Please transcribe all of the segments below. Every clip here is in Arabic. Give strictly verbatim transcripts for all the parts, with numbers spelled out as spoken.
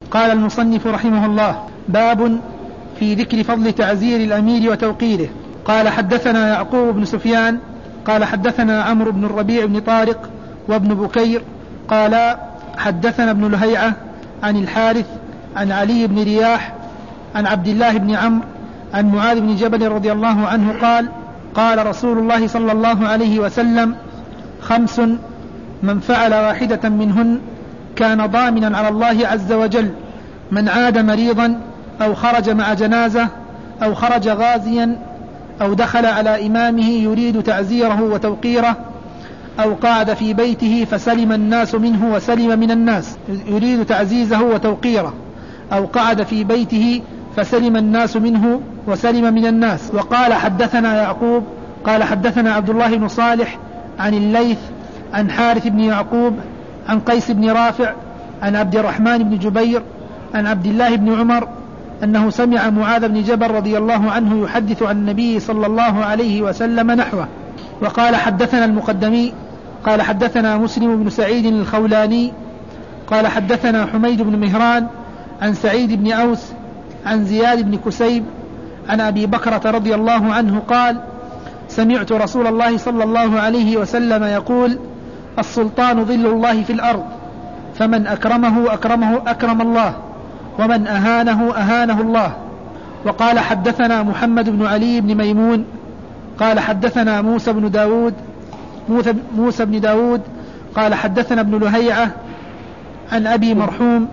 قال المصنف رحمه الله: باب في ذكر فضل تعزير الأمير وتوقيره. قال: حدثنا يعقوب بن سفيان قال حدثنا عمرو بن الربيع بن طارق وابن بكير قال حدثنا ابن لهيعة عن الحارث عن علي بن رياح عن عبد الله بن عمرو عن معاذ بن جبل رضي الله عنه قال: قال رسول الله صلى الله عليه وسلم: خمس من فعل واحدة منهن كان ضامنا على الله عز وجل: من عاد مريضا أو خرج مع جنازة أو خرج غازيا أو دخل على إمامه يريد تعزيره وتوقيره أو قعد في بيته فسلم الناس منه وسلم من الناس يريد تعزيزه وتوقيره أو قعد في بيته فسلم الناس منه وسلم من الناس. وقال: حدثنا يعقوب قال حدثنا عبد الله بن صالح عن الليث عن حارث بن يعقوب عن قيس بن رافع عن عبد الرحمن بن جبير عن عبد الله بن عمر أنه سمع معاذ بن جبل رضي الله عنه يحدث عن النبي صلى الله عليه وسلم نحوه. وقال: حدثنا المقدمي قال حدثنا مسلم بن سعيد الخولاني قال حدثنا حميد بن مهران عن سعيد بن أوس عن زياد بن كسيب عن أبي بكرة رضي الله عنه قال: سمعت رسول الله صلى الله عليه وسلم يقول: السلطان ظل الله في الأرض، فمن أكرمه أكرمه أكرم الله، ومن أهانه أهانه الله. وقال: حدثنا محمد بن علي بن ميمون قال حدثنا موسى بن داود موسى بن داود قال حدثنا ابن لهيعة عن أبي مرحوم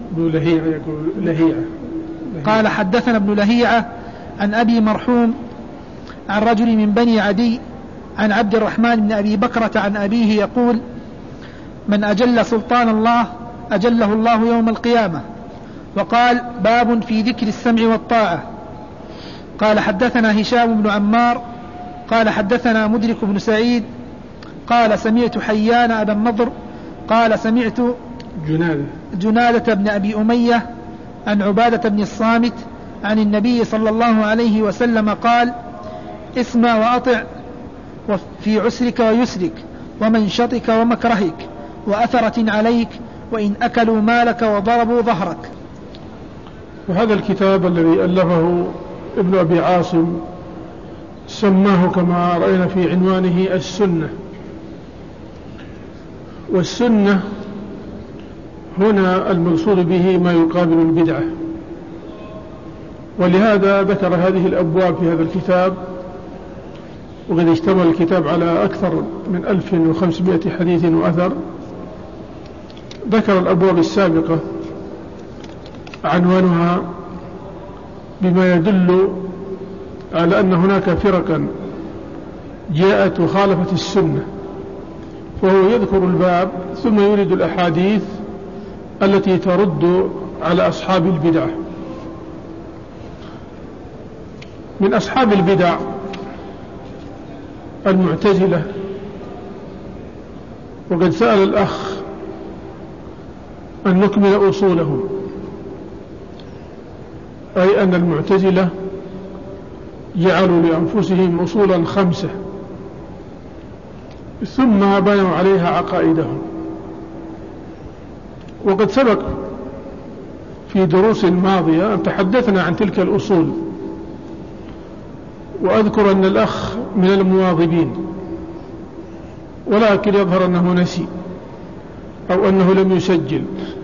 قال حدثنا ابن لهيعة عن أبي مرحوم عن رجل من بني عدي عن عبد الرحمن بن أبي بكرة عن أبيه يقول: من أجل سلطان الله أجله الله يوم القيامة. وقال: باب في ذكر السمع والطاعة. قال: حدثنا هشام بن عمار قال حدثنا مدرك بن سعيد قال سمعت حيان أبا النضر قال سمعت جنادة, جنادة بن أبي أمية عن عبادة بن الصامت عن النبي صلى الله عليه وسلم قال: اسمع وأطع في عسرك ويسرك ومنشطك ومكرهك وأثرة عليك وإن أكلوا مالك وضربوا ظهرك. وهذا الكتاب الذي ألفه ابن أبي عاصم سماه كما رأينا في عنوانه السنة. والسنة هنا المقصود به ما يقابل البدعة، ولهذا ذكر هذه الأبواب في هذا الكتاب. وقد اشتمل الكتاب على أكثر من ألف وخمسمائة حديث وأثر. ذكر الأبواب السابقة عنوانها بما يدل على أن هناك فرقا جاءت وخالفت السنة، فهو يذكر الباب ثم يريد الأحاديث التي ترد على أصحاب البدع. من أصحاب البدع المعتزلة. وقد سأل الأخ أن نكمل أصولهم، أي أن المعتزلة جعلوا لأنفسهم أصولا خمسة ثم بنوا عليها عقائدهم. وقد سبق في دروس ماضية أن تحدثنا عن تلك الأصول، وأذكر أن الأخ من المواظبين، ولكن يظهر أنه نسي أو أنه لم يسجل،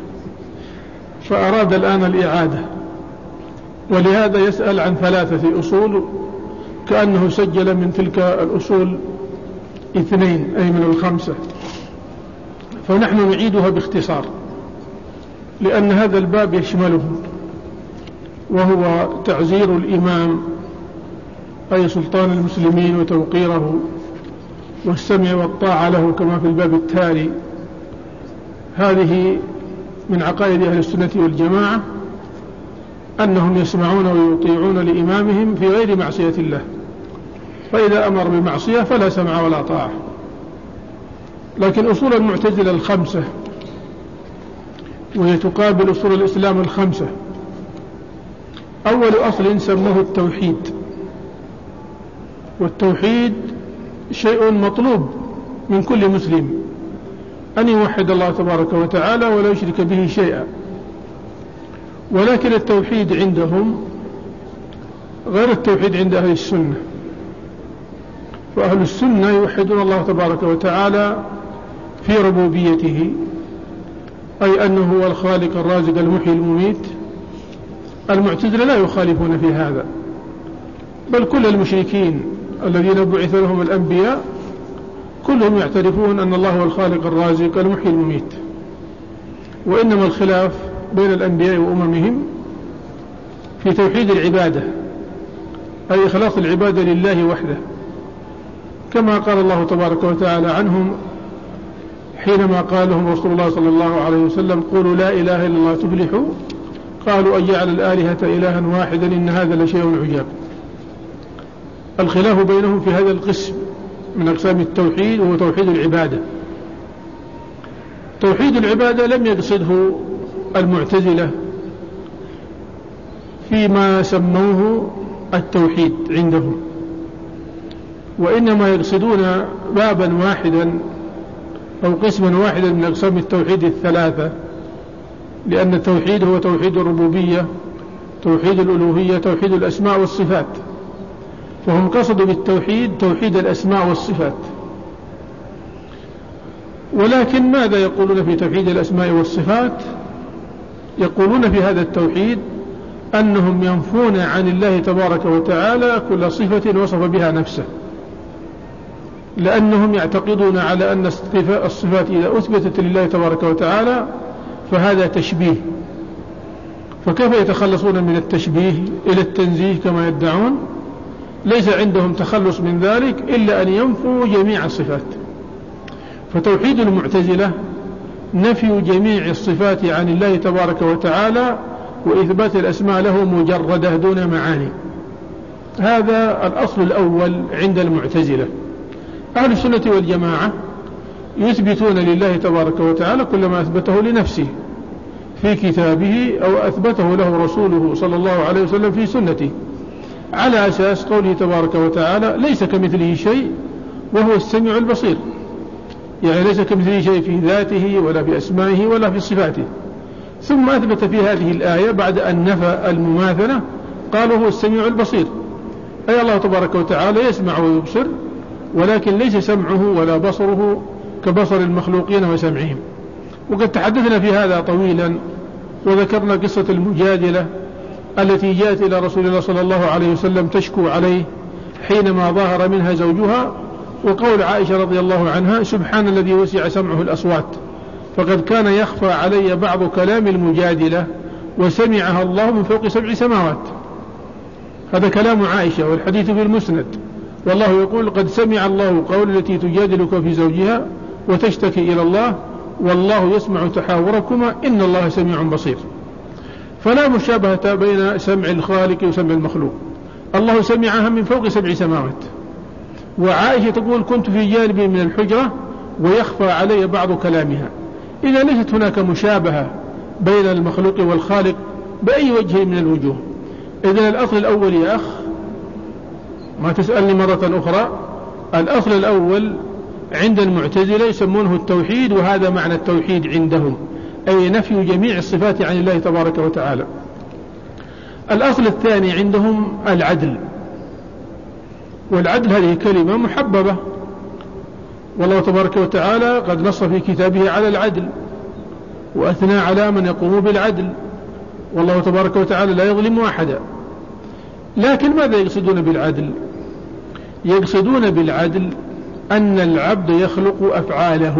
فأراد الآن الإعادة، ولهذا يسأل عن ثلاثة أصول كأنه سجل من تلك الأصول اثنين أي من الخمسة. فنحن نعيدها باختصار لأن هذا الباب يشمله، وهو تعزير الإمام أي سلطان المسلمين وتوقيره والسمع والطاعة له كما في الباب التالي. هذه من عقائد أهل السنة والجماعة أنهم يسمعون ويطيعون لإمامهم في غير معصية الله، فإذا أمر بمعصية فلا سمع ولا طاعة. لكن أصول المعتزلة الخمسة، وهي تقابل أصول الإسلام الخمسة. أول أصل سموه التوحيد، والتوحيد شيء مطلوب من كل مسلم أن يوحد الله تبارك وتعالى ولا يشرك به شيئا. ولكن التوحيد عندهم غير التوحيد عند أهل السنة. فأهل السنة يوحدون الله تبارك وتعالى في ربوبيته، أي أنه هو الخالق الرازق المحيي المميت. المعتزلة لا يخالفون في هذا، بل كل المشركين الذين بعث لهم الأنبياء كلهم يعترفون أن الله هو الخالق الرازق المحيي المميت، وإنما الخلاف بين الأنبياء وأممهم في توحيد العبادة، أي إخلاص العبادة لله وحده، كما قال الله تبارك وتعالى عنهم حينما قال لهم رسول الله صلى الله عليه وسلم: قولوا لا إله إلا الله تفلحوا، قالوا أن جعل الآلهة إلها واحدا إن هذا لشيء عجاب. الخلاف بينهم في هذا القسم من أقسام التوحيد، وهو توحيد العبادة. توحيد العبادة لم يقصده المعتزلة فيما سموه التوحيد عندهم، وإنما يقصدون بابا واحدا أو قسما واحدا من أقسام التوحيد الثلاثة، لأن التوحيد هو توحيد الربوبية، توحيد الألوهية، توحيد الأسماء والصفات. فهم قصدوا بالتوحيد توحيد الأسماء والصفات. ولكن ماذا يقولون في توحيد الأسماء والصفات؟ يقولون في هذا التوحيد أنهم ينفون عن الله تبارك وتعالى كل صفة وصف بها نفسه، لأنهم يعتقدون على أن الصفات إذا أثبتت لله تبارك وتعالى فهذا تشبيه، فكيف يتخلصون من التشبيه إلى التنزيه كما يدعون؟ ليس عندهم تخلص من ذلك إلا أن ينفوا جميع الصفات. فتوحيد المعتزلة نفي جميع الصفات عن الله تبارك وتعالى وإثبات الأسماء له مجردة دون معاني. هذا الأصل الأول عند المعتزلة. أهل السنة والجماعة يثبتون لله تبارك وتعالى كل ما أثبته لنفسه في كتابه أو أثبته له رسوله صلى الله عليه وسلم في سنته، على أساس قوله تبارك وتعالى: ليس كمثله شيء وهو السميع البصير. يعني ليس كمثله شيء في ذاته ولا في أسمائه ولا في صفاته. ثم أثبت في هذه الآية بعد أن نفى المماثلة قال: هو السميع البصير، أي الله تبارك وتعالى يسمع ويبصر، ولكن ليس سمعه ولا بصره كبصر المخلوقين وسمعهم. وقد تحدثنا في هذا طويلا، وذكرنا قصة المجادلة التي جاءت إلى رسول الله صلى الله عليه وسلم تشكو عليه حينما ظهر منها زوجها، وقول عائشة رضي الله عنها: سبحان الذي وسع سمعه الأصوات، فقد كان يخفى علي بعض كلام المجادلة وسمعها الله من فوق سبع سماوات. هذا كلام عائشة والحديث في المسند، والله يقول: قد سمع الله قول التي تجادلك في زوجها وتشتكي إلى الله والله يسمع تحاوركما إن الله سميع بصير. فلا مشابهة بين سمع الخالق وسمع المخلوق. الله سمعها من فوق سبع سماوات، وعائشة تقول: كنت في جانبي من الحجرة ويخفى علي بعض كلامها. إذا ليست هناك مشابهة بين المخلوق والخالق بأي وجه من الوجوه. إذن الأصل الأول يا أخ، ما تسألني مرة أخرى، الأصل الأول عند المعتزلة يسمونه التوحيد، وهذا معنى التوحيد عندهم، أي نفي جميع الصفات عن الله تبارك وتعالى. الأصل الثاني عندهم العدل، والعدل هذه كلمة محببة، والله تبارك وتعالى قد نص في كتابه على العدل وأثنى على من يقوم بالعدل، والله تبارك وتعالى لا يظلم أحدا. لكن ماذا يقصدون بالعدل؟ يقصدون بالعدل أن العبد يخلق أفعاله،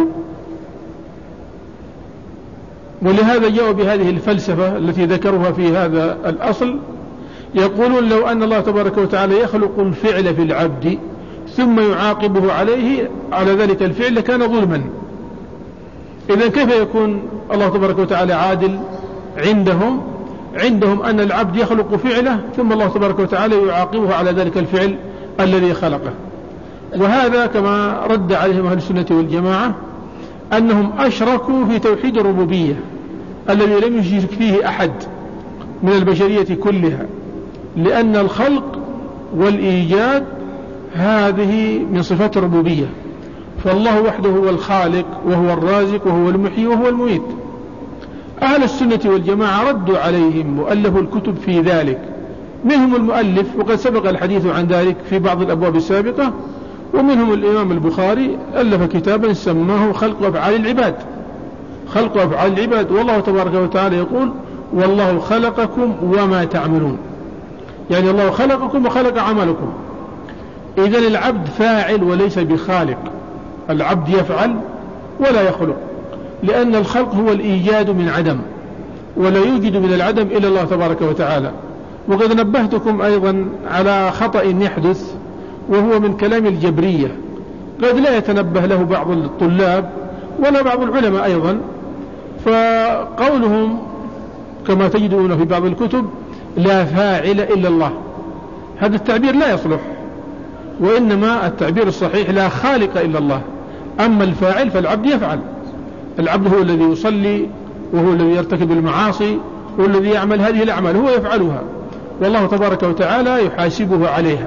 ولهذا جاءوا بهذه الفلسفة التي ذكروها في هذا الأصل. يقولون: لو أن الله تبارك وتعالى يخلق الفعل في العبد ثم يعاقبه عليه على ذلك الفعل لكان ظلما. إذن كيف يكون الله تبارك وتعالى عادل؟ عندهم عندهم أن العبد يخلق فعله ثم الله تبارك وتعالى يعاقبه على ذلك الفعل الذي خلقه. وهذا كما رد عليهم أهل السنة والجماعة أنهم أشركوا في توحيد الربوبية الذي لم يشرك فيه أحد من البشرية كلها، لأن الخلق والإيجاد هذه من صفات الربوبية، فالله وحده هو الخالق وهو الرازق وهو المحيي وهو المميت. أهل السنة والجماعة ردوا عليهم وألفوا الكتب في ذلك، منهم المؤلف وقد سبق الحديث عن ذلك في بعض الأبواب السابقة، ومنهم الإمام البخاري ألف كتابا سماه خلق أفعال العباد، خلق أفعال العباد. والله تبارك وتعالى يقول والله خلقكم وما تعملون، يعني الله خلقكم وخلق عملكم. إذن العبد فاعل وليس بخالق، العبد يفعل ولا يخلق، لأن الخلق هو الإيجاد من عدم، ولا يوجد من العدم إلا الله تبارك وتعالى. وقد نبهتكم أيضا على خطأ يحدث، وهو من كلام الجبرية، قد لا يتنبه له بعض الطلاب ولا بعض العلماء أيضا. فقولهم كما تجدون في بعض الكتب لا فاعل إلا الله، هذا التعبير لا يصلح، وإنما التعبير الصحيح لا خالق إلا الله. أما الفاعل فالعبد يفعل، العبد هو الذي يصلي، وهو الذي يرتكب المعاصي، هو الذي يعمل هذه الأعمال، هو يفعلها، والله تبارك وتعالى يحاسبه عليها.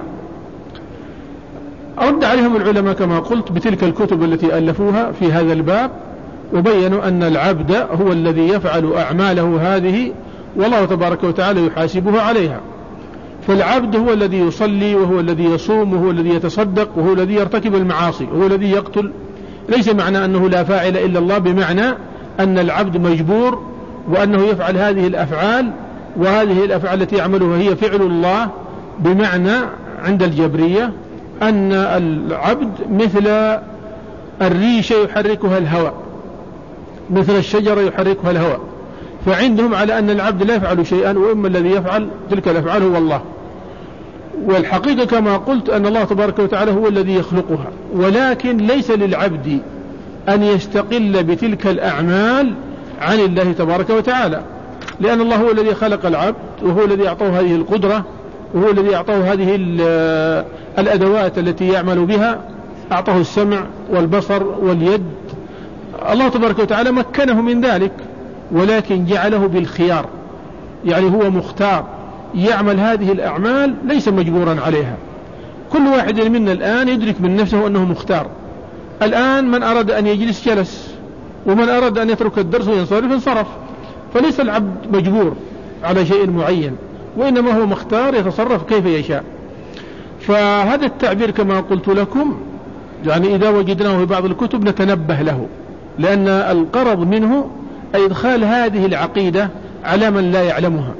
أرد عليهم العلماء كما قلت بتلك الكتب التي ألفوها في هذا الباب، وبينوا أن العبد هو الذي يفعل أعماله هذه، والله تبارك وتعالى يحاسبه عليها. فالعبد هو الذي يصلي، وهو الذي يصوم، وهو الذي يتصدق، وهو الذي يرتكب المعاصي، وهو الذي يقتل. ليس معنى أنه لا فاعل إلا الله بمعنى أن العبد مجبور وأنه يفعل هذه الأفعال، وهذه الأفعال التي يعملها هي فعل الله، بمعنى عند الجبرية أن العبد مثل الريشة يحركها الهواء، مثل الشجرة يحركها الهواء. فعندهم على أن العبد لا يفعل شيئا، وإما الذي يفعل تلك الأفعال هو الله. والحقيقة كما قلت أن الله تبارك وتعالى هو الذي يخلقها، ولكن ليس للعبد أن يستقل بتلك الأعمال عن الله تبارك وتعالى، لأن الله هو الذي خلق العبد، وهو الذي أعطاه هذه القدرة، وهو الذي أعطاه هذه الأدوات التي يعمل بها، أعطاه السمع والبصر واليد. الله تبارك وتعالى مكنه من ذلك، ولكن جعله بالخيار، يعني هو مختار يعمل هذه الأعمال، ليس مجبورا عليها. كل واحد منا الآن يدرك من نفسه أنه مختار. الآن من أراد أن يجلس جلس، ومن أراد أن يترك الدرس وينصرف انصرف، فليس العبد مجبور على شيء معين، وإنما هو مختار يتصرف كيف يشاء. فهذا التعبير كما قلت لكم يعني إذا وجدناه في بعض الكتب نتنبه له، لأن القرض منه إدخال هذه العقيدة على من لا يعلمها.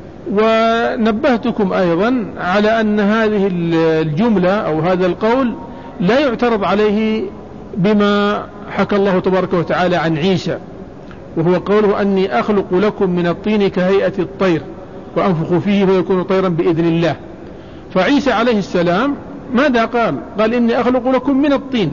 ونبهتكم أيضا على أن هذه الجملة أو هذا القول لا يعترض عليه بما حكى الله تبارك وتعالى عن عيسى، وهو قوله أني أخلق لكم من الطين كهيئة الطير وأنفخ فيه فيكون طيرا بإذن الله. فعيسى عليه السلام ماذا قال؟ قال إني أخلق لكم من الطين.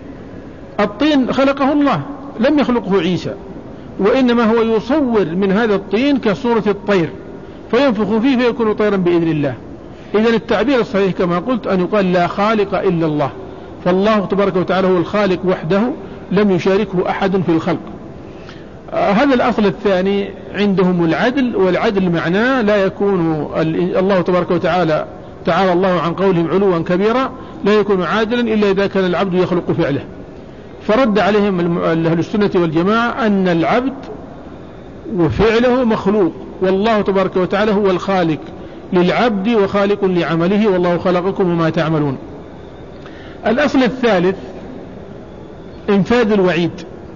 الطين خلقه الله، لم يخلقه عيسى، وإنما هو يصور من هذا الطين كصورة الطير فينفخ فيه فيكون طيرا بإذن الله. إذن التعبير الصحيح كما قلت أن يقال لا خالق إلا الله، فالله تبارك وتعالى هو الخالق وحده، لم يشاركه أحد في الخلق. آه هذا الأصل الثاني عندهم العدل، والعدل معناه لا يكون الله تبارك وتعالى تعالى الله عن قولهم علوا كبيرا، لا يكون عادلا إلا إذا كان العبد يخلق فعله. فرد عليهم أهل السنة والجماعة أن العبد وفعله مخلوق، والله تبارك وتعالى هو الخالق للعبد وخالق لعمله، والله خلقكم وما تعملون. الأصل الثالث انفاذ الوعيد.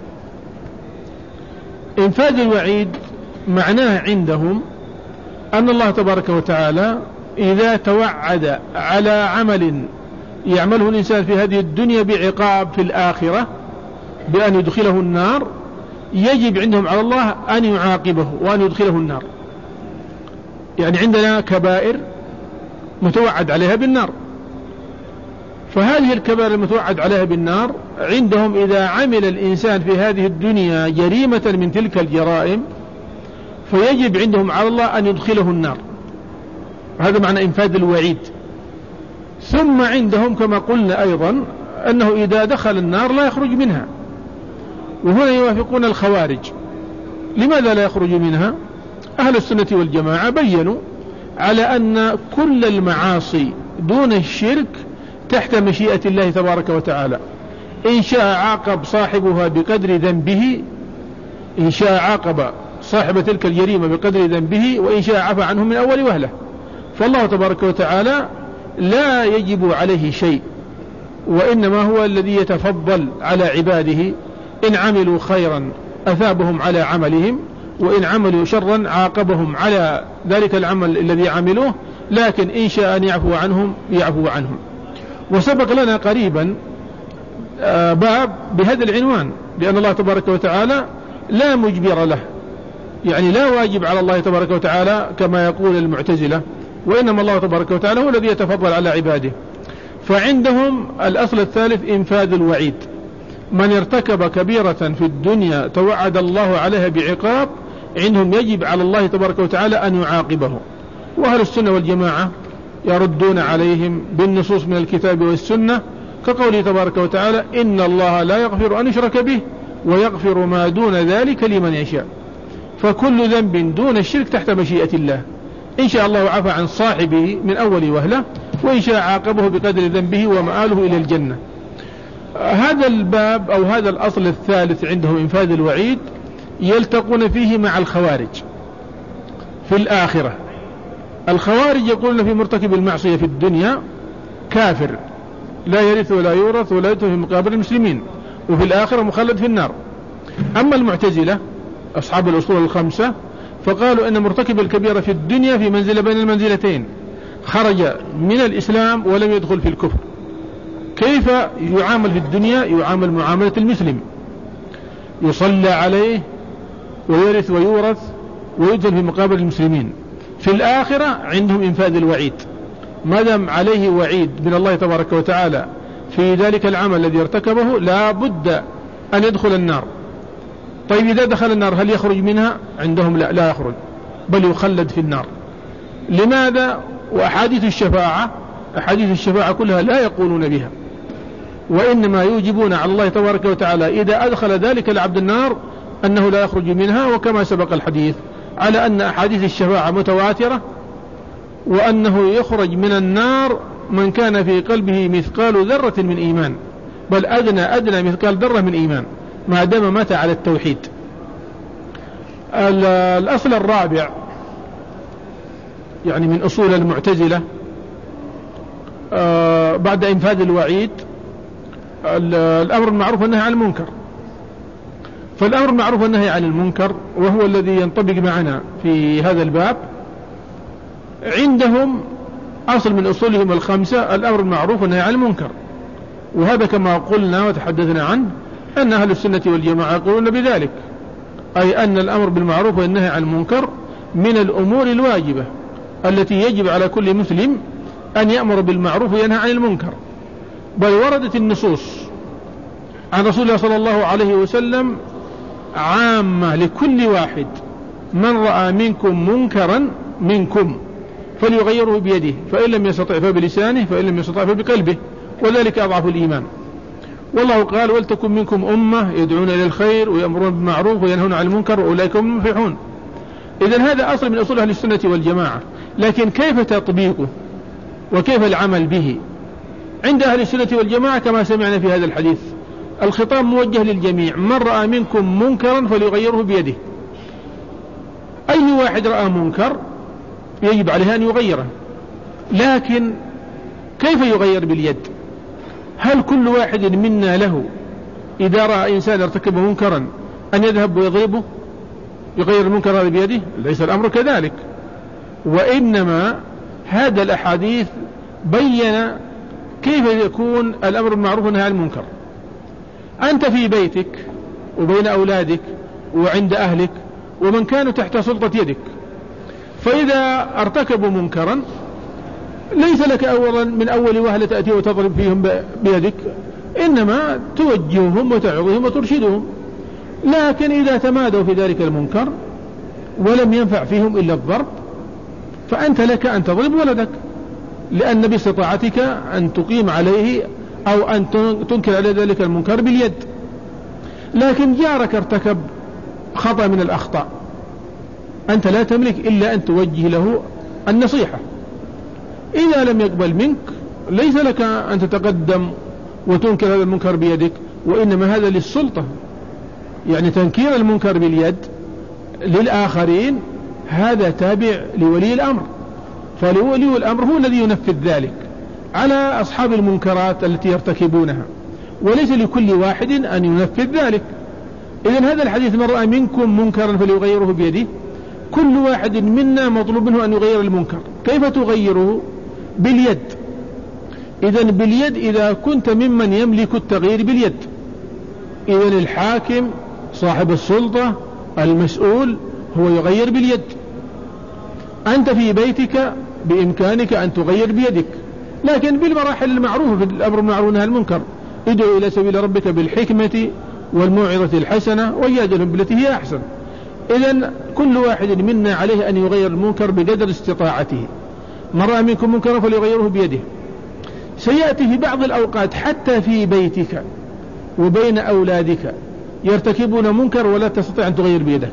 انفاذ الوعيد معناه عندهم أن الله تبارك وتعالى إذا توعد على عمل يعمله الإنسان في هذه الدنيا بعقاب في الآخرة بأن يدخله النار، يجب عندهم على الله أن يعاقبه وأن يدخله النار. يعني عندنا كبائر متوعد عليها بالنار، فهذه الكبائر المتوعد عليها بالنار عندهم إذا عمل الإنسان في هذه الدنيا جريمة من تلك الجرائم فيجب عندهم على الله أن يدخله النار. هذا معنى إنفاذ الوعيد. ثم عندهم كما قلنا أيضا أنه إذا دخل النار لا يخرج منها، وهنا يوافقون الخوارج. لماذا لا يخرج منها؟ أهل السنة والجماعة بيّنوا على أن كل المعاصي دون الشرك تحت مشيئة الله تبارك وتعالى، إن شاء عاقب صاحبها بقدر ذنبه، إن شاء عاقب صاحب تلك الجريمة بقدر ذنبه، وإن شاء عفى عنه من أول وهلة. فالله تبارك وتعالى لا يجب عليه شيء، وإنما هو الذي يتفضل على عباده. إن عملوا خيرا أثابهم على عملهم، وإن عملوا شرا عاقبهم على ذلك العمل الذي عملوه، لكن إن شاء أن يعفو عنهم يعفو عنهم. وسبق لنا قريبا باب بهذا العنوان، لأن الله تبارك وتعالى لا مجبر له، يعني لا واجب على الله تبارك وتعالى كما يقول المعتزلة، وإنما الله تبارك وتعالى هو الذي يتفضل على عباده. فعندهم الأصل الثالث إنفاذ الوعيد، من ارتكب كبيرة في الدنيا توعد الله عليها بعقاب، عندهم يجب على الله تبارك وتعالى أن يعاقبه. وأهل السنة والجماعة يردون عليهم بالنصوص من الكتاب والسنة، كقوله تبارك وتعالى: إن الله لا يغفر أن يشرك به ويغفر ما دون ذلك لمن يشاء. فكل ذنب دون الشرك تحت مشيئة الله، إن شاء الله عفى عن صاحبه من أول وهلة، وإن شاء عاقبه بقدر ذنبه ومآله إلى الجنة. هذا الباب أو هذا الأصل الثالث عندهم إنفاذ الوعيد، يلتقون فيه مع الخوارج في الآخرة. الخوارج يقولون في مرتكب المعصية في الدنيا كافر لا يرث ولا يورث ولا يدخل في مقابر المسلمين، وفي الآخرة مخلد في النار. أما المعتزلة أصحاب الأصول الخمسة فقالوا أن مرتكب الكبيرة في الدنيا في منزلة بين المنزلتين، خرج من الإسلام ولم يدخل في الكفر. كيف يعامل في الدنيا؟ يعامل معاملة المسلم، يصلى عليه ويرث ويورث ويدخل في مقابر المسلمين. في الآخرة عندهم إنفاذ الوعيد، ما دام عليه وعيد من الله تبارك وتعالى في ذلك العمل الذي ارتكبه لا بد أن يدخل النار. طيب إذا دخل النار هل يخرج منها؟ عندهم لا, لا يخرج، بل يخلد في النار. لماذا؟ وأحاديث الشفاعة أحاديث الشفاعة كلها لا يقولون بها، وإنما يوجبون على الله تبارك وتعالى إذا أدخل ذلك العبد النار أنه لا يخرج منها، وكما سبق الحديث على أن أحاديث الشفاعة متواترة، وأنه يخرج من النار من كان في قلبه مثقال ذرة من إيمان، بل أدنى أدنى مثقال ذرة من إيمان، ما دام مات على التوحيد. الأصل الرابع يعني من أصول المعتزلة آه بعد إنفاذ الوعيد الأمر المعروف والنهي عن المنكر. فالأمر المعروف والنهي عن المنكر وهو الذي ينطبق معنا في هذا الباب، عندهم أصل من أصولهم الخمسة الأمر المعروف والنهي عن المنكر. وهذا كما قلنا وتحدثنا عنه أن أهل السنة والجماعة يقولون بذلك، أي أن الأمر بالمعروف والنهي عن المنكر من الأمور الواجبة التي يجب على كل مسلم أن يأمر بالمعروف وينهى عن المنكر. بل وردت النصوص عن رسول الله صلى الله عليه وسلم عامة لكل واحد: من رأى منكم منكرا منكم فليغيره بيده، فإن لم يستطع فبلسانه، فإن لم يستطع فبقلبه، وذلك أضعف الإيمان. والله قال: ولتكن منكم أمة يدعون إلى الخير ويأمرون بالمعروف وينهون عن المنكر وأولئك هم المفلحون. إذن هذا أصل من أصول أهل السنة والجماعة، لكن كيف تطبيقه وكيف العمل به عند أهل السنة والجماعة؟ كما سمعنا في هذا الحديث الخطاب موجه للجميع: من رأى منكم منكرا فليغيره بيده. أي واحد رأى منكر يجب عليه أن يغيره، لكن كيف يغير باليد؟ هل كل واحد منا له إذا رأى إنسان ارتكب منكرا أن يذهب ويضربه يغير المنكر هذا بيده؟ ليس الأمر كذلك. وإنما هذا الأحاديث بين كيف يكون الأمر بالمعروف والنهي عن المنكر. أنت في بيتك وبين أولادك وعند أهلك ومن كانوا تحت سلطة يدك، فإذا ارتكبوا منكرا ليس لك أولا من أول وهلة تأتي وتضرب فيهم بيدك، إنما توجههم وتعظهم وترشدهم. لكن إذا تمادوا في ذلك المنكر ولم ينفع فيهم إلا الضرب، فأنت لك أن تضرب ولدك، لأن باستطاعتك أن تقيم عليه أو أن تنكر على ذلك المنكر باليد. لكن جارك ارتكب خطأ من الأخطاء، أنت لا تملك إلا أن توجه له النصيحة. إذا لم يقبل منك ليس لك أن تتقدم وتنكر هذا المنكر بيدك، وإنما هذا للسلطة. يعني تنكير المنكر باليد للآخرين هذا تابع لولي الأمر، فولي الأمر هو الذي ينفذ ذلك على أصحاب المنكرات التي يرتكبونها، وليس لكل واحد أن ينفذ ذلك. إذن هذا الحديث: من رأى منكم منكرا فليغيره بيده، كل واحد منا مطلوب منه أن يغير المنكر. كيف تغيره؟ باليد. إذن باليد إذا كنت ممن يملك التغيير باليد. إذن الحاكم صاحب السلطة المسؤول هو يغير باليد. أنت في بيتك بإمكانك أن تغير بيدك، لكن بالمراحل المعروفة في الأمر بالمعروف والنهي عن المنكر: ادعو إلى سبيل ربك بالحكمة والموعظة الحسنة وجادلهم بالتي هي أحسن. إذن كل واحد منا عليه أن يغير المنكر بقدر استطاعته. من رأى منكم منكرا فليغيره بيده. سيأتي في بعض الأوقات حتى في بيتك وبين أولادك يرتكبون منكر ولا تستطيع أن تغير بيدك،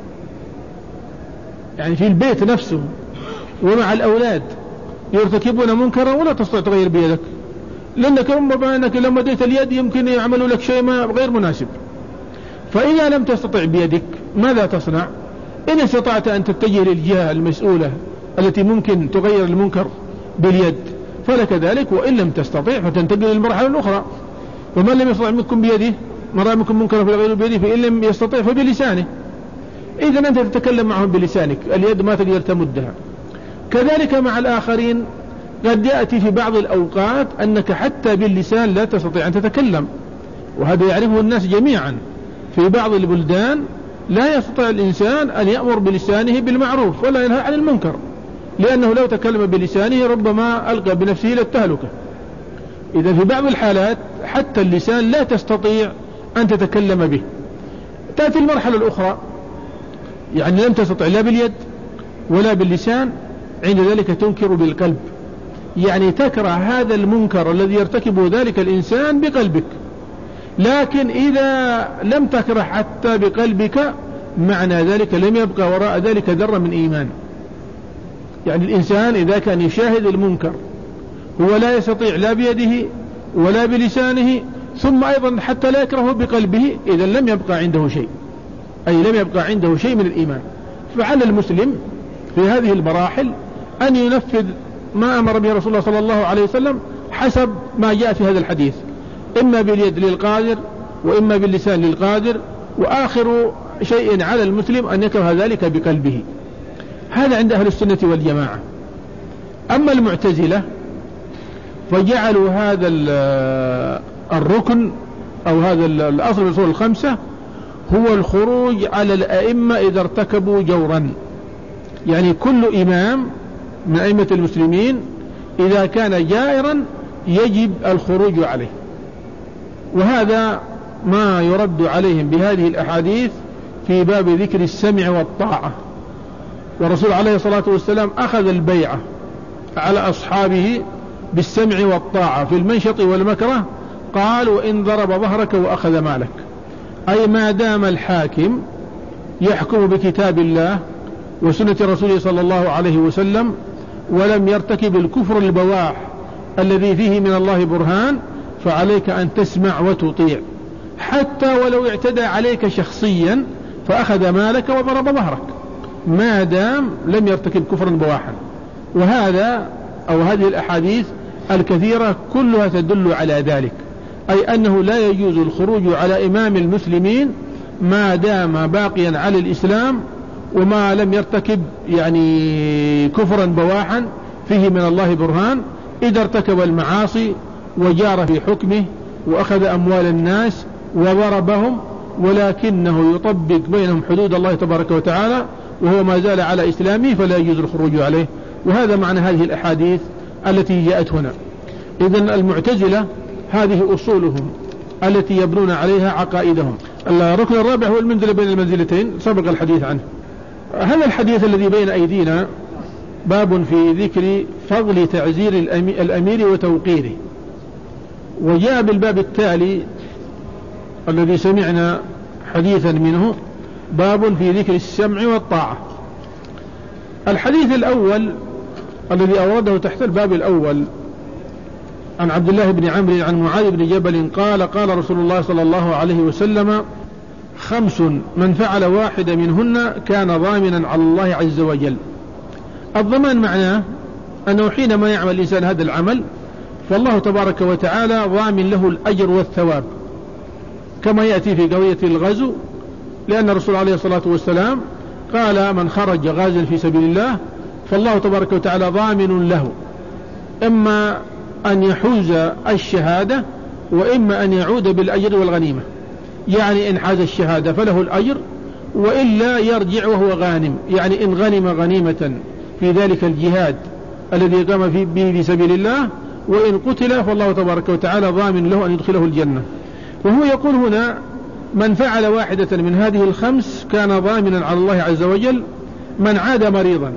يعني في البيت نفسه ومع الأولاد يرتكبون منكرا ولا تستطيع تغير بيدك، لأنك ربما أنك لما ديت اليد يمكن يعملوا لك شيء ما غير مناسب. فإذا لم تستطع بيدك ماذا تصنع؟ إن استطعت أن تتجه للجهة المسؤولة التي ممكن تغير المنكر باليد فلك ذلك، وإن لم تستطيع فتنتقل للمرحلة الأخرى. ومن لم يستطع منكم بيده، من رأى منكم منكرا فليغيره بيده، فإن لم يستطيع فبلسانه. إذن أنت تتكلم معهم بلسانك، اليد ما تقدر تمدها. كذلك مع الآخرين قد يأتي في بعض الأوقات أنك حتى باللسان لا تستطيع أن تتكلم، وهذا يعرفه الناس جميعا. في بعض البلدان لا يستطيع الإنسان أن يأمر بلسانه بالمعروف ولا ينهى عن المنكر، لأنه لو تكلم بلسانه ربما ألقى بنفسه إلى التهلكة. إذا في بعض الحالات حتى اللسان لا تستطيع أن تتكلم به. تأتي المرحلة الأخرى، يعني لم تستطع لا باليد ولا باللسان، عند ذلك تنكر بالقلب، يعني تكره هذا المنكر الذي يرتكبه ذلك الإنسان بقلبك. لكن إذا لم تكره حتى بقلبك معنى ذلك لم يبقى وراء ذلك ذرة من إيمان. يعني الإنسان إذا كان يشاهد المنكر هو لا يستطيع لا بيده ولا بلسانه، ثم أيضا حتى لا يكرهه بقلبه، إذا لم يبقى عنده شيء، أي لم يبقى عنده شيء من الإيمان. فعلى المسلم في هذه المراحل أن ينفذ ما أمر به رسول الله صلى الله عليه وسلم حسب ما جاء في هذا الحديث، إما باليد للقادر وإما باللسان للقادر، وآخر شيء على المسلم أن يكره ذلك بقلبه. هذا عند أهل السنة والجماعة. أما المعتزلة فجعلوا هذا الركن أو هذا الأصل في الأصول الخمسة هو الخروج على الأئمة إذا ارتكبوا جورا، يعني كل إمام من أئمة المسلمين إذا كان جائرا يجب الخروج عليه. وهذا ما يرد عليهم بهذه الأحاديث في باب ذكر السمع والطاعة. والرسول عليه الصلاة والسلام أخذ البيعة على أصحابه بالسمع والطاعة في المنشط والمكره، قال: وإن ضرب ظهرك وأخذ مالك، أي ما دام الحاكم يحكم بكتاب الله وسنة رسوله صلى الله عليه وسلم ولم يرتكب الكفر البواح الذي فيه من الله برهان، فعليك أن تسمع وتطيع، حتى ولو اعتدى عليك شخصيا فأخذ مالك وضرب ظهرك، ما دام لم يرتكب كفرا بواحا. وهذا أو هذه الأحاديث الكثيرة كلها تدل على ذلك، أي أنه لا يجوز الخروج على إمام المسلمين ما دام باقيا على الإسلام وما لم يرتكب يعني كفرا بواحا فيه من الله برهان. إذا ارتكب المعاصي وجار في حكمه وأخذ أموال الناس وضربهم، ولكنه يطبق بينهم حدود الله تبارك وتعالى وهو ما زال على إسلامه، فلا يجوز الخروج عليه. وهذا معنى هذه الأحاديث التي جاءت هنا. إذن المعتزلة هذه أصولهم التي يبنون عليها عقائدهم. الركن الرابع هو المنزل بين المنزلتين، سبق الحديث عنه. هذا الحديث الذي بين أيدينا باب في ذكر فضل تعزير الأمير وتوقيره. وجاء بالباب التالي الذي سمعنا حديثا منه باب في ذكر السمع والطاعة. الحديث الأول الذي أورده تحت الباب الأول عن عبد الله بن عمرو عن معاذ بن جبل قال: قال رسول الله صلى الله عليه وسلم: خمس من فعل واحدة منهن كان ضامنا على الله عز وجل. الضمان معناه أنه حينما يعمل الإنسان هذا العمل فالله تبارك وتعالى ضامن له الأجر والثواب، كما يأتي في قضية الغزو، لأن الرسول عليه الصلاة والسلام قال من خرج غازا في سبيل الله فالله تبارك وتعالى ضامن له إما أن يحوز الشهادة وإما أن يعود بالأجر والغنيمة. يعني إن حاز الشهادة فله الأجر، وإلا يرجع وهو غانم، يعني إن غنم غنيمة في ذلك الجهاد الذي قام فيه به في سبيل الله وإن قتل فالله تبارك وتعالى ضامن له أن يدخله الجنة. وهو يقول هنا من فعل واحدة من هذه الخمس كان ضامنا على الله عز وجل. من عاد مريضا،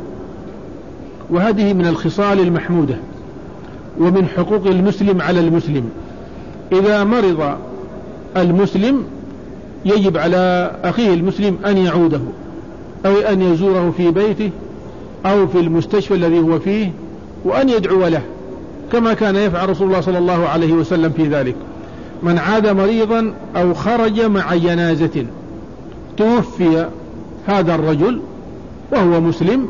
وهذه من الخصال المحمودة ومن حقوق المسلم على المسلم. إذا مرض المسلم يجب على أخيه المسلم أن يعوده أو أن يزوره في بيته أو في المستشفى الذي هو فيه وأن يدعو له، كما كان يفعل رسول الله صلى الله عليه وسلم في ذلك. من عاد مريضا أو خرج مع جنازة، توفي هذا الرجل وهو مسلم،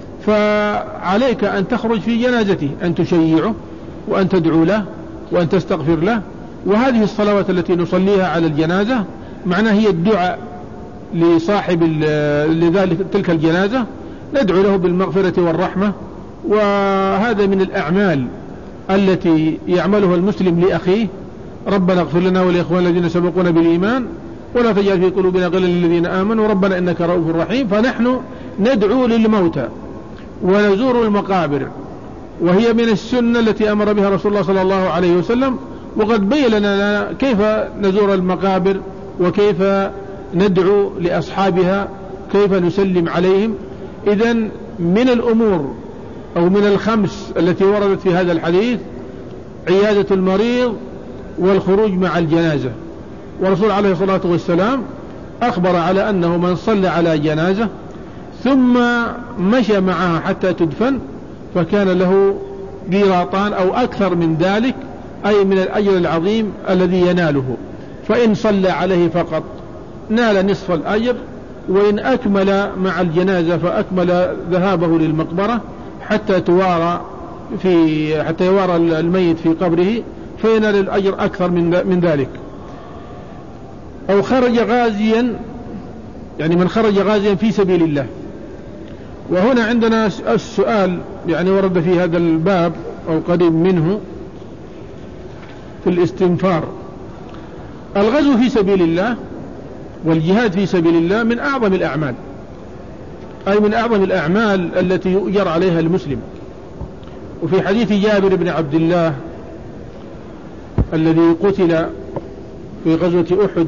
فعليك أن تخرج في جنازته، أن تشيعه وأن تدعو له وأن تستغفر له. وهذه الصلوات التي نصليها على الجنازة معناها هي الدعاء لصاحب لذلك تلك الجنازة، ندعو له بالمغفرة والرحمة. وهذا من الأعمال التي يعملها المسلم لأخيه. ربنا اغفر لنا ولإخواننا الذين سبقونا بالإيمان ولا تجعل في قلوبنا غلا للذين آمنوا ربنا إنك رؤوف رحيم. فنحن ندعو للموتى ونزور المقابر، وهي من السنة التي أمر بها رسول الله صلى الله عليه وسلم، وقد بين لنا كيف نزور المقابر وكيف ندعو لأصحابها، كيف نسلم عليهم. إذن من الأمور أو من الخمس التي وردت في هذا الحديث عيادة المريض والخروج مع الجنازة. ورسول عليه الصلاة والسلام أخبر على أنه من صلى على جنازة ثم مشى معها حتى تدفن فكان له قيراطان أو أكثر من ذلك، أي من الأجر العظيم الذي يناله. فإن صلى عليه فقط نال نصف الأجر، وإن أكمل مع الجنازة فأكمل ذهابه للمقبرة حتى توارى في حتى يوارى الميت في قبره فينال الأجر أكثر من من ذلك. أو خرج غازيا، يعني من خرج غازيا في سبيل الله. وهنا عندنا السؤال يعني ورد في هذا الباب أو قريب منه في الاستنفار. الغزو في سبيل الله والجهاد في سبيل الله من أعظم الأعمال، أي من أعظم الأعمال التي يؤجر عليها المسلم. وفي حديث جابر بن عبد الله الذي قتل في غزوة أحد،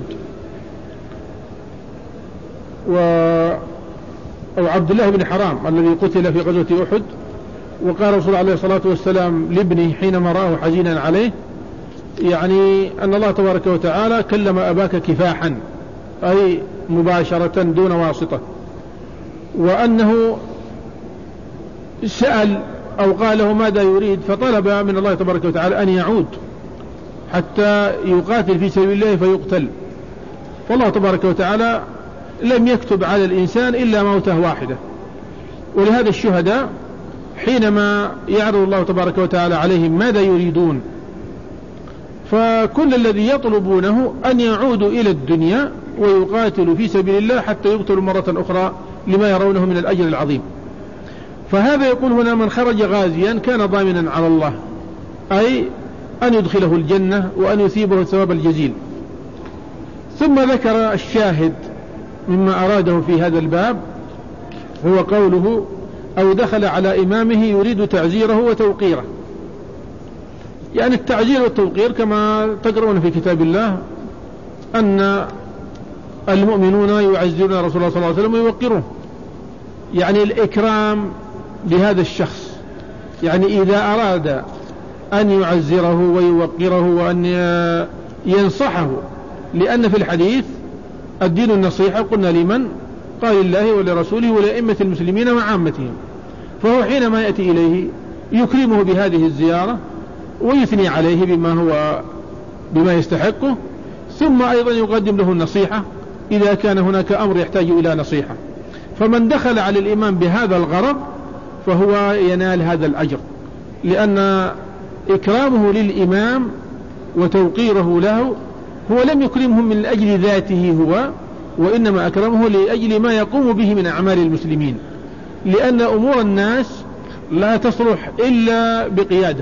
و أو عبد الله بن حرام الذي قتل في غزوة أحد، وقال رسول الله عليه الصلاة والسلام لابنه حينما رآه حزينا عليه يعني أن الله تبارك وتعالى كلم أباك كفاحا، أي مباشرة دون واسطة، وأنه سأل أو قال له ماذا يريد، فطلب من الله تبارك وتعالى أن يعود حتى يقاتل في سبيل الله فيقتل. فالله تبارك وتعالى لم يكتب على الإنسان إلا موته واحدة. ولهذا الشهداء حينما يعرض الله تبارك وتعالى عليهم ماذا يريدون، فكل الذي يطلبونه أن يعودوا إلى الدنيا ويقاتلوا في سبيل الله حتى يقتلوا مرة أخرى لما يرونه من الأجر العظيم. فهذا يقول هنا من خرج غازيا كان ضامنا على الله، أي أن يدخله الجنة وأن يثيبه الثواب الجزيل. ثم ذكر الشاهد مما أراده في هذا الباب هو قوله أو دخل على إمامه يريد تعزيره وتوقيره. يعني التعزير والتوقير كما تقرؤون في كتاب الله أن المؤمنون يعزرون رسول الله صلى الله عليه وسلم ويوقروه، يعني الإكرام لهذا الشخص. يعني إذا أراد أن يعزره ويوقره وأن ينصحه، لأن في الحديث الدين النصيحة، قلنا لمن؟ قال الله ولرسوله ولأئمة المسلمين وعامتهم. فهو حينما يأتي إليه يكرمه بهذه الزيارة ويثني عليه بما هو بما يستحقه، ثم أيضا يقدم له النصيحة إذا كان هناك أمر يحتاج إلى نصيحة. فمن دخل على الإمام بهذا الغرض فهو ينال هذا الأجر، لأن إكرامه للإمام وتوقيره له هو لم يكرمه من أجل ذاته هو، وإنما أكرمه لأجل ما يقوم به من أعمال المسلمين، لأن أمور الناس لا تصلح إلا بقيادة.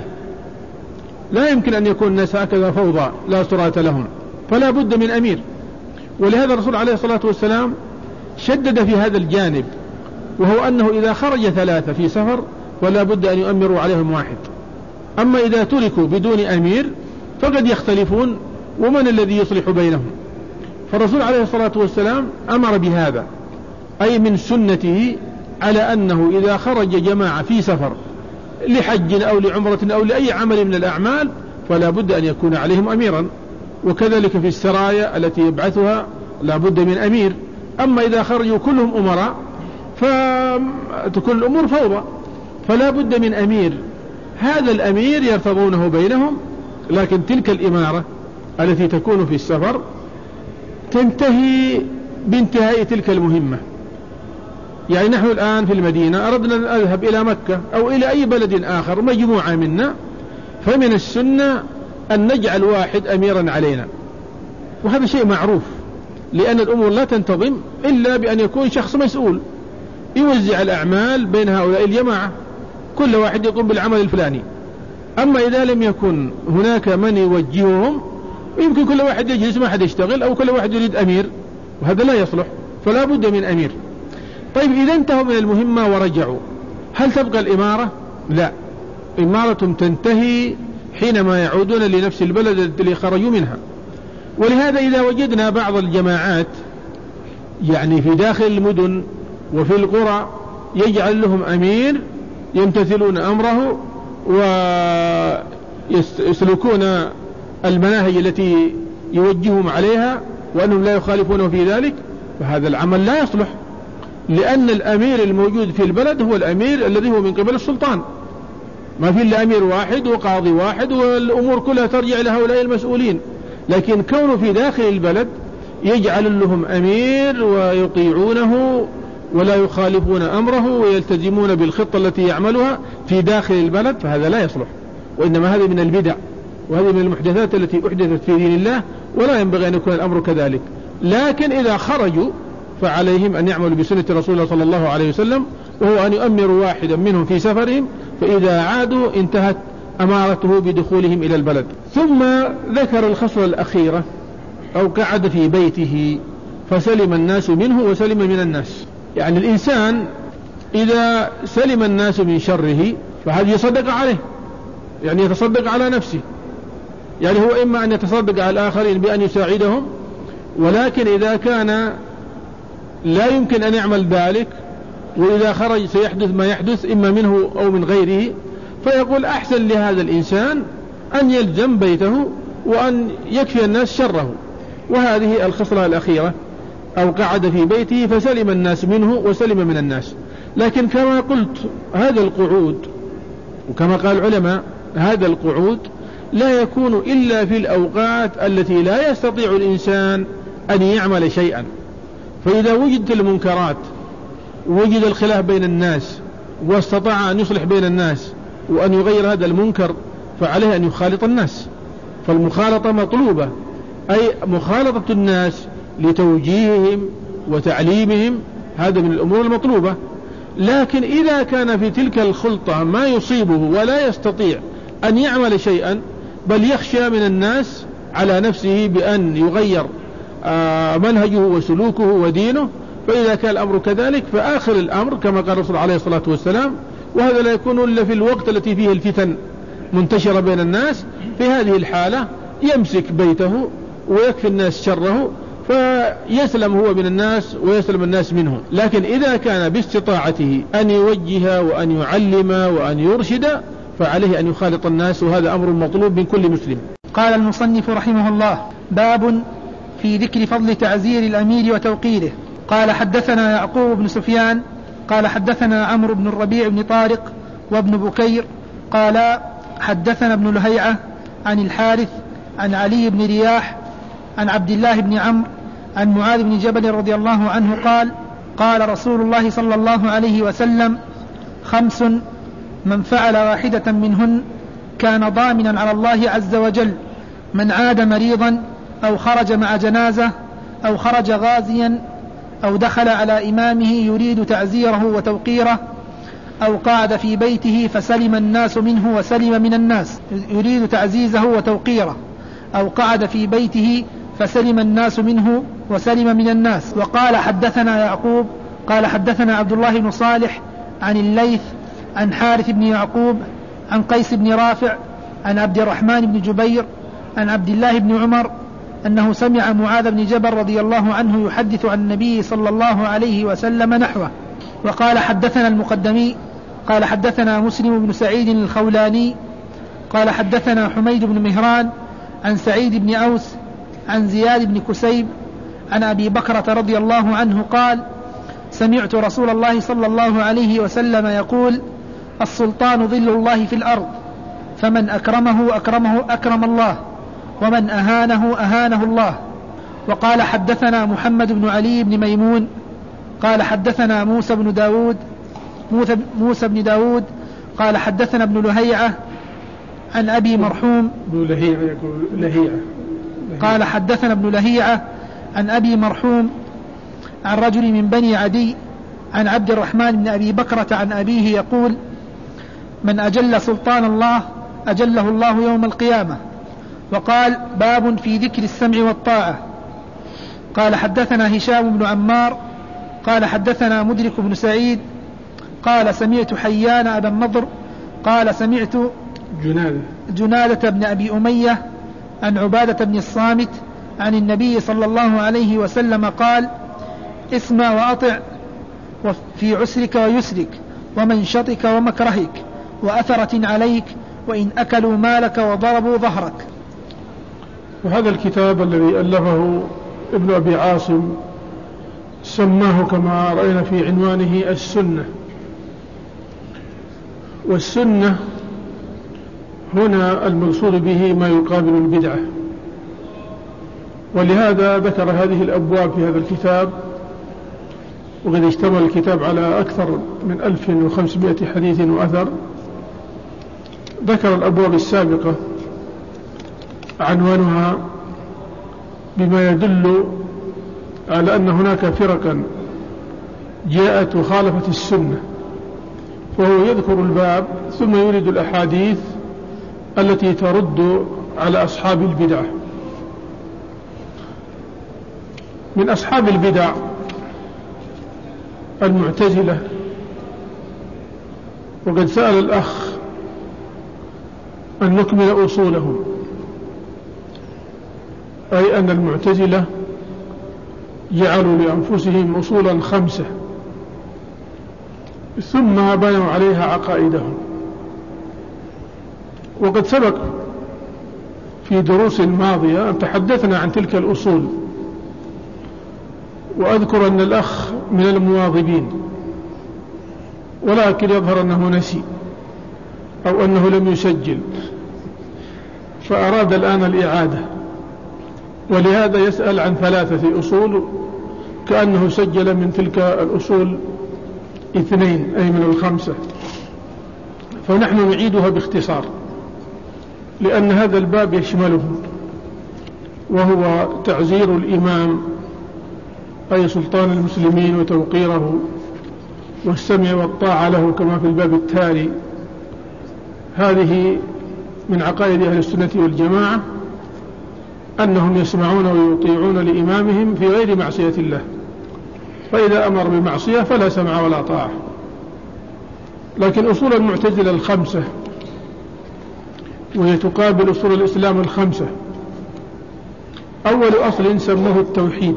لا يمكن أن يكون الناس هكذا فوضى لا صراة لهم، فلا بد من أمير. ولهذا الرسول عليه الصلاة والسلام شدد في هذا الجانب، وهو أنه إذا خرج ثلاثة في سفر فلا بد أن يؤمروا عليهم واحد. أما إذا تركوا بدون أمير فقد يختلفون، ومن الذي يصلح بينهم؟ فالرسول عليه الصلاة والسلام أمر بهذا، أي من سنته على أنه إذا خرج جماعة في سفر لحج أو لعمرة أو لأي عمل من الأعمال فلا بد أن يكون عليهم أميرا. وكذلك في السرايا التي يبعثها لا بد من أمير. أما إذا خرجوا كلهم أمراء فتكون الأمور فوضى، فلا بد من أمير. هذا الأمير يرتضونه بينهم، لكن تلك الإمارة التي تكون في السفر تنتهي بانتهاء تلك المهمة. يعني نحن الآن في المدينة أردنا أن نذهب إلى مكة أو إلى أي بلد آخر مجموعة منا، فمن السنة أن نجعل واحد أميرا علينا، وهذا شيء معروف، لأن الأمور لا تنتظم إلا بأن يكون شخص مسؤول يوزع الأعمال بين هؤلاء الجماعة، كل واحد يقوم بالعمل الفلاني. أما إذا لم يكن هناك من يوجههم يمكن كل واحد يجلس ما حد يشتغل، أو كل واحد يريد أمير، وهذا لا يصلح، فلا بد من أمير. طيب إذا انتهوا من المهمة ورجعوا هل تبقى الإمارة؟ لا، إمارة تنتهي حينما يعودون لنفس البلد التي خرجوا منها. ولهذا إذا وجدنا بعض الجماعات يعني في داخل المدن وفي القرى يجعل لهم أمير يمتثلون أمره ويسلكون المناهج التي يوجههم عليها وأنهم لا يخالفونه في ذلك، فهذا العمل لا يصلح، لأن الأمير الموجود في البلد هو الأمير الذي هو من قبل السلطان، ما في إلا أمير واحد وقاضي واحد والأمور كلها ترجع إلى هؤلاء المسؤولين. لكن كونه في داخل البلد يجعل لهم أمير ويطيعونه ولا يخالفون أمره ويلتزمون بالخطة التي يعملها في داخل البلد، فهذا لا يصلح، وإنما هذه من البدع وهذه من المحدثات التي أحدثت في دين الله، ولا ينبغي أن يكون الأمر كذلك. لكن إذا خرجوا فعليهم أن يعملوا بسنة رسول الله صلى الله عليه وسلم، وهو أن يؤمروا واحدا منهم في سفرهم، فإذا عادوا انتهت أمارته بدخولهم إلى البلد. ثم ذكر الخصلة الأخيرة: أو قعد في بيته فسلم الناس منه وسلم من الناس. يعني الإنسان إذا سلم الناس من شره فهذا يصدق عليه، يعني يتصدق على نفسه، يعني هو إما أن يتصدق على الآخرين بأن يساعدهم، ولكن إذا كان لا يمكن أن يعمل ذلك وإذا خرج سيحدث ما يحدث إما منه أو من غيره، فيقول أحسن لهذا الإنسان أن يلزم بيته وأن يكفي الناس شره. وهذه الخصلة الأخيرة: أو قعد في بيته فسلم الناس منه وسلم من الناس. لكن كما قلت هذا القعود، وكما قال العلماء هذا القعود لا يكون إلا في الأوقات التي لا يستطيع الإنسان أن يعمل شيئا. فإذا وجدت المنكرات ووجد الخلاف بين الناس واستطاع أن يصلح بين الناس وأن يغير هذا المنكر فعليه أن يخالط الناس. فالمخالطة مطلوبة، أي مخالطة الناس لتوجيههم وتعليمهم، هذا من الأمور المطلوبة. لكن إذا كان في تلك الخلطة ما يصيبه ولا يستطيع أن يعمل شيئا، بل يخشى من الناس على نفسه بأن يغير منهجه وسلوكه ودينه، فإذا كان الأمر كذلك فآخر الأمر كما قال الرسول عليه الصلاة والسلام، وهذا لا يكون إلا في الوقت التي فيه الفتن منتشرة بين الناس، في هذه الحالة يمسك بيته ويكفي الناس شره فيسلم هو من الناس ويسلم الناس منه. لكن إذا كان باستطاعته أن يوجه وأن يعلم وأن يرشد فعليه أن يخالط الناس، وهذا أمر مطلوب من كل مسلم. قال المصنف رحمه الله: باب في ذكر فضل تعزير الأمير وتوقيره. قال حدثنا يعقوب بن سفيان قال حدثنا عمرو بن الربيع بن طارق وابن بكير قال حدثنا ابن لهيعة عن الحارث عن علي بن رياح عن عبد الله بن عمرو عن معاذ بن جبل رضي الله عنه قال قال رسول الله صلى الله عليه وسلم خمس من فعل واحدة منهن كان ضامنا على الله عز وجل: من عاد مريضا أو خرج مع جنازة أو خرج غازيا أو دخل على إمامه يريد تعزيره وتوقيره أو قعد في بيته فسلم الناس منه وسلم من الناس يريد تعزيزه وتوقيره أو قعد في بيته فسلم الناس منه وسلم من الناس. وقال حدثنا يعقوب قال حدثنا عبد الله بن صالح عن الليث عن حارث بن يعقوب عن قيس بن رافع عن عبد الرحمن بن جبير عن عبد الله بن عمر أنه سمع معاذ بن جبل رضي الله عنه يحدث عن النبي صلى الله عليه وسلم نحوه. وقال حدثنا المقدمي قال حدثنا مسلم بن سعيد الخولاني قال حدثنا حميد بن مهران عن سعيد بن أوس عن زياد بن كسيب عن أبي بكرة رضي الله عنه قال: سمعت رسول الله صلى الله عليه وسلم يقول: السلطان ظل الله في الأرض، فمن أكرمه أكرمه أكرم الله، ومن أهانه أهانه الله. وقال حدثنا محمد بن علي بن ميمون قال حدثنا موسى بن داود موسى بن داود قال حدثنا ابن لهيعة عن أبي مرحوم لهيعة قال حدثنا ابن لهيعة عن أبي مرحوم عن رجل من بني عدي عن عبد الرحمن بن أبي بكرة عن أبيه يقول: من أجل سلطان الله أجله الله يوم القيامة. وقال: باب في ذكر السمع والطاعة. قال حدثنا هشام بن عمار قال حدثنا مدرك بن سعيد قال سمعت حيان أبا النضر قال سمعت جنادة, جنادة بن أبي أمية عن عبادة بن الصامت عن النبي صلى الله عليه وسلم قال: اسمع وأطع في عسرك ويسرك ومنشطك ومكرهك وأثرة عليك وإن أكلوا مالك وضربوا ظهرك. وهذا الكتاب الذي ألفه ابن أبي عاصم سماه كما رأينا في عنوانه السنة. والسنة هنا المقصود به ما يقابل البدعة، ولهذا ذكر هذه الأبواب في هذا الكتاب. وقد اشتمل الكتاب على أكثر من ألف وخمسمائة حديث وأثر. ذكر الأبواب السابقة عنوانها بما يدل على أن هناك فرقا جاءت وخالفت السنة، وهو يذكر الباب ثم يريد الأحاديث التي ترد على أصحاب البدع. من أصحاب البدع المعتزلة. وقد سأل الأخ أن نكمل أصولهم، أي أن المعتزلة جعلوا لأنفسهم أصولا خمسة ثم بنوا عليها عقائدهم. وقد سبق في دروس ماضية أن تحدثنا عن تلك الأصول، وأذكر أن الأخ من المواظبين، ولكن يظهر أنه نسي أو أنه لم يسجل، فأراد الآن الإعادة، ولهذا يسأل عن ثلاثة أصول كأنه سجل من تلك الأصول اثنين أي من الخمسة، فنحن نعيدها باختصار لأن هذا الباب يشمله، وهو تعزير الإمام أي سلطان المسلمين وتوقيره والسمع والطاعة له كما في الباب التالي. هذه من عقائد أهل السنة والجماعة أنهم يسمعون ويطيعون لإمامهم في غير معصية الله، فإذا أمر بمعصية فلا سمع ولا طاعة. لكن أصول المعتزلة الخمسة، وهي تقابل أصول الإسلام الخمسة. أول أصل سموه التوحيد،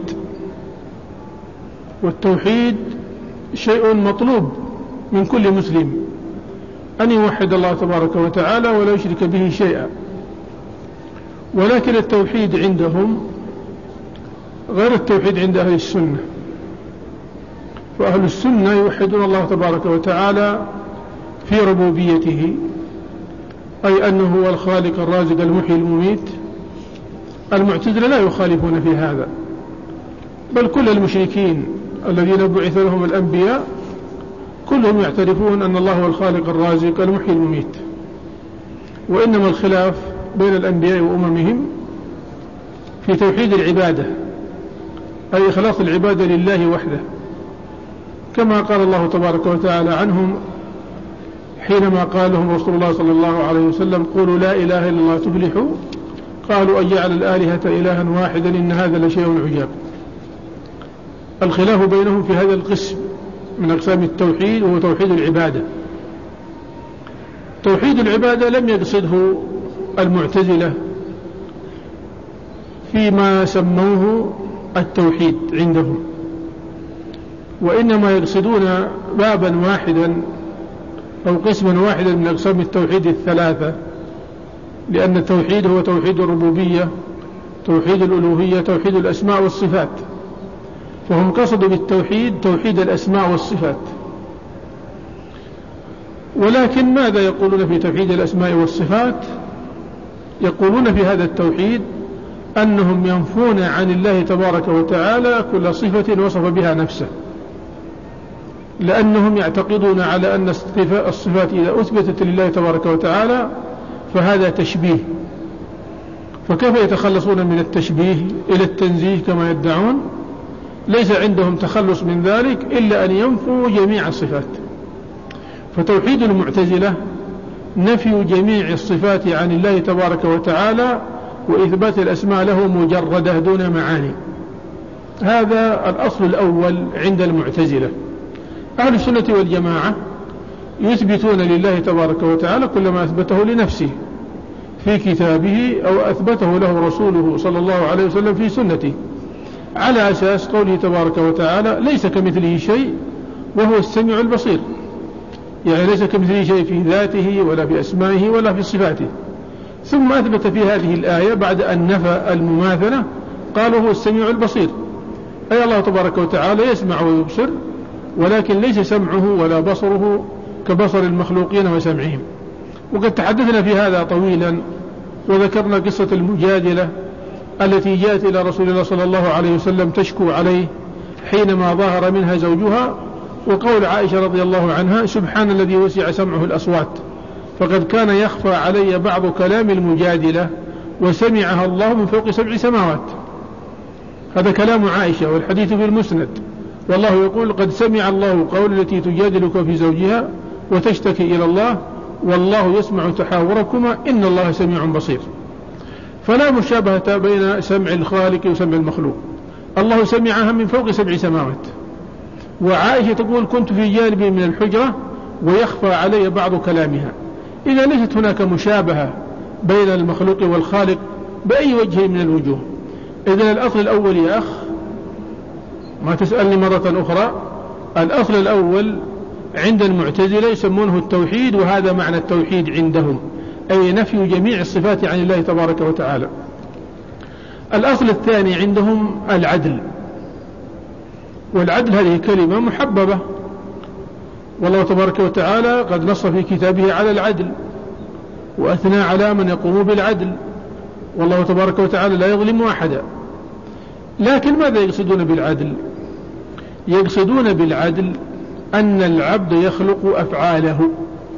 والتوحيد شيء مطلوب من كل مسلم أن يوحد الله تبارك وتعالى ولا يشرك به شيئا. ولكن التوحيد عندهم غير التوحيد عند أهل السنة. فأهل السنة يوحدون الله تبارك وتعالى في ربوبيته، أي أنه هو الخالق الرازق المحيي المميت. المعتزلة لا يخالفون في هذا، بل كل المشركين الذين بعث لهم الأنبياء كلهم يعترفون أن الله هو الخالق الرازق المحيي المميت، وإنما الخلاف بين الأنبياء وأممهم في توحيد العبادة، أي إخلاص العبادة لله وحده، كما قال الله تبارك وتعالى عنهم حينما قال لهم رسول الله صلى الله عليه وسلم قولوا لا إله إلا الله تفلحوا، قالوا أن جعل الآلهة إلها واحدا إن هذا لشيء عجاب. الخلاف بينهم في هذا القسم من أقسام التوحيد وهو توحيد العبادة. توحيد العبادة لم يقصده المعتزلة فيما سموه التوحيد عندهم، وإنما يقصدون بابا واحدا أو قسما واحدا من أقسام التوحيد الثلاثة، لأن التوحيد هو توحيد الربوبية، توحيد الألوهية، توحيد الأسماء والصفات، فهم قصدوا بالتوحيد توحيد الأسماء والصفات. ولكن ماذا يقولون في توحيد الأسماء والصفات؟ يقولون في هذا التوحيد أنهم ينفون عن الله تبارك وتعالى كل صفة وصف بها نفسه، لأنهم يعتقدون على أن الصفات إذا أثبتت لله تبارك وتعالى فهذا تشبيه، فكيف يتخلصون من التشبيه إلى التنزيه كما يدعون؟ ليس عندهم تخلص من ذلك إلا أن ينفوا جميع الصفات. فتوحيد المعتزلة نفي جميع الصفات عن الله تبارك وتعالى وإثبات الأسماء له مجردة دون معاني. هذا الأصل الأول عند المعتزلة. أهل السنة والجماعة يثبتون لله تبارك وتعالى كل ما أثبته لنفسه في كتابه أو أثبته له رسوله صلى الله عليه وسلم في سنته، على أساس قوله تبارك وتعالى ليس كمثله شيء وهو السميع البصير، يعني ليس كمثله شيء في ذاته ولا في أسمائه ولا في صفاته. ثم أثبت في هذه الآية بعد أن نفى المماثلة قالوا هو السميع البصير، أي الله تبارك وتعالى يسمع ويبصر، ولكن ليس سمعه ولا بصره كبصر المخلوقين وسمعهم. وقد تحدثنا في هذا طويلا وذكرنا قصة المجادلة التي جاءت إلى رسول الله صلى الله عليه وسلم تشكو عليه حينما ظهر منها زوجها، وقول عائشة رضي الله عنها سبحان الذي وسع سمعه الأصوات فقد كان يخفى علي بعض كلام المجادلة وسمعها الله من فوق سبع سماوات. هذا كلام عائشة والحديث في المسند، والله يقول قد سمع الله قول التي تجادلك في زوجها وتشتكي إلى الله والله يسمع تحاوركما إن الله سميع بصير. فلا مشابهة بين سمع الخالق وسمع المخلوق، الله سمعها من فوق سبع سماوات. وعائشة تقول كنت في جانب من الحجرة ويخفى علي بعض كلامها. إذا ليست هناك مشابهة بين المخلوق والخالق بأي وجه من الوجوه. إذن الأصل الأول يا أخ، ما تسألني مرة أخرى، الأصل الأول عند المعتزلة يسمونه التوحيد، وهذا معنى التوحيد عندهم، أي نفي جميع الصفات عن الله تبارك وتعالى. الأصل الثاني عندهم العدل، والعدل هذه كلمة محببة، والله تبارك وتعالى قد نص في كتابه على العدل وأثنى على من يقوم بالعدل، والله تبارك وتعالى لا يظلم أحدا. لكن ماذا يقصدون بالعدل؟ يقصدون بالعدل أن العبد يخلق أفعاله،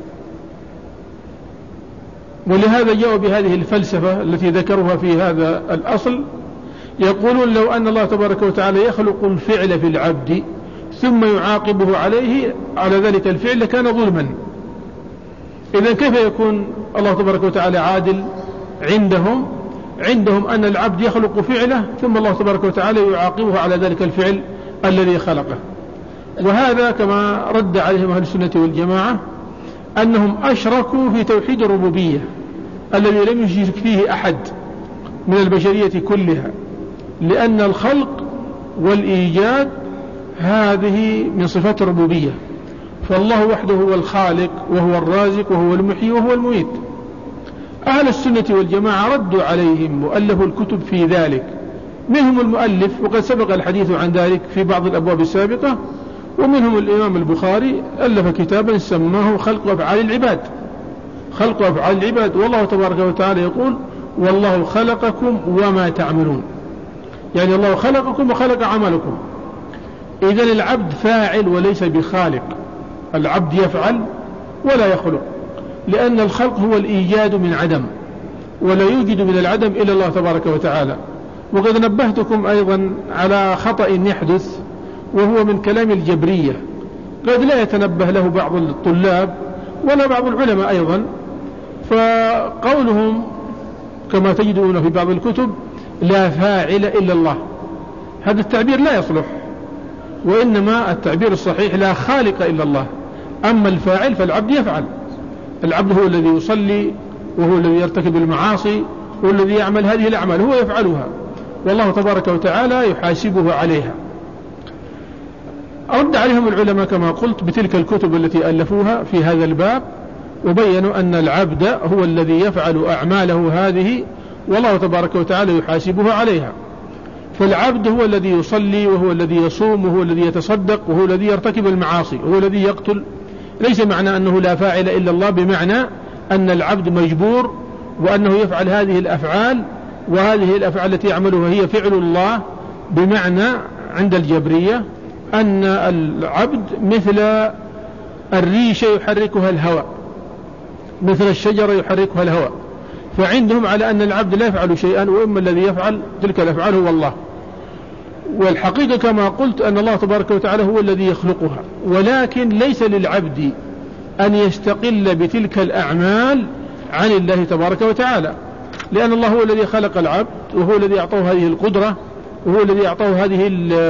ولهذا جاءوا بهذه الفلسفة التي ذكروها في هذا الأصل. يقولون لو أن الله تبارك وتعالى يخلق الفعل في العبد ثم يعاقبه عليه على ذلك الفعل كان ظلما. إذن كيف يكون الله تبارك وتعالى عادل عندهم؟ عندهم أن العبد يخلق فعله ثم الله تبارك وتعالى يعاقبه على ذلك الفعل الذي خلقه. وهذا كما رد عليهم أهل السنة والجماعة أنهم أشركوا في توحيد الربوبية الذي لم يشرك فيه أحد من البشرية كلها، لأن الخلق والإيجاد هذه من صفات الربوبية، فالله وحده هو الخالق وهو الرازق وهو المحيي وهو المميت. أهل السنة والجماعة ردوا عليهم وألفوا الكتب في ذلك، منهم المؤلف وقد سبق الحديث عن ذلك في بعض الأبواب السابقة، ومنهم الإمام البخاري ألف كتابا سماه خلق أفعال العباد، خلق أفعال العباد. والله تبارك وتعالى يقول والله خلقكم وما تعملون، يعني الله خلقكم وخلق عملكم. إذن العبد فاعل وليس بخالق، العبد يفعل ولا يخلق، لأن الخلق هو الإيجاد من عدم، ولا يوجد من العدم إلا الله تبارك وتعالى. وقد نبهتكم أيضا على خطأ يحدث، وهو من كلام الجبرية، قد لا يتنبه له بعض الطلاب ولا بعض العلماء أيضا. فقولهم كما تجدون في بعض الكتب لا فاعل إلا الله، هذا التعبير لا يصلح، وإنما التعبير الصحيح لا خالق إلا الله. أما الفاعل فالعبد يفعل، العبد هو الذي يصلي، وهو الذي يرتكب المعاصي، هو الذي يعمل هذه الأعمال، هو يفعلها، والله تبارك وتعالى يحاسبه عليها. أرد عليهم العلماء كما قلت بتلك الكتب التي ألفوها في هذا الباب، وبينوا أن العبد هو الذي يفعل أعماله هذه، والله تبارك وتعالى يحاسبه عليها. فالعبد هو الذي يصلي، وهو الذي يصوم، وهو الذي يتصدق، وهو الذي يرتكب المعاصي، وهو الذي يقتل. ليس معنى أنه لا فاعل إلا الله بمعنى أن العبد مجبور وأنه يفعل هذه الأفعال، وهذه الأفعال التي يعملها هي فعل الله، بمعنى عند الجبرية أن العبد مثل الريشة يحركها الهواء، مثل الشجرة يحركها الهواء. فعندهم على أن العبد لا يفعل شيئا، وإما الذي يفعل تلك الأفعال هو الله. والحقيقة كما قلت أن الله تبارك وتعالى هو الذي يخلقها، ولكن ليس للعبد أن يستقل بتلك الأعمال عن الله تبارك وتعالى، لأن الله هو الذي خلق العبد، وهو الذي أعطاه هذه القدرة، وهو الذي أعطاه هذه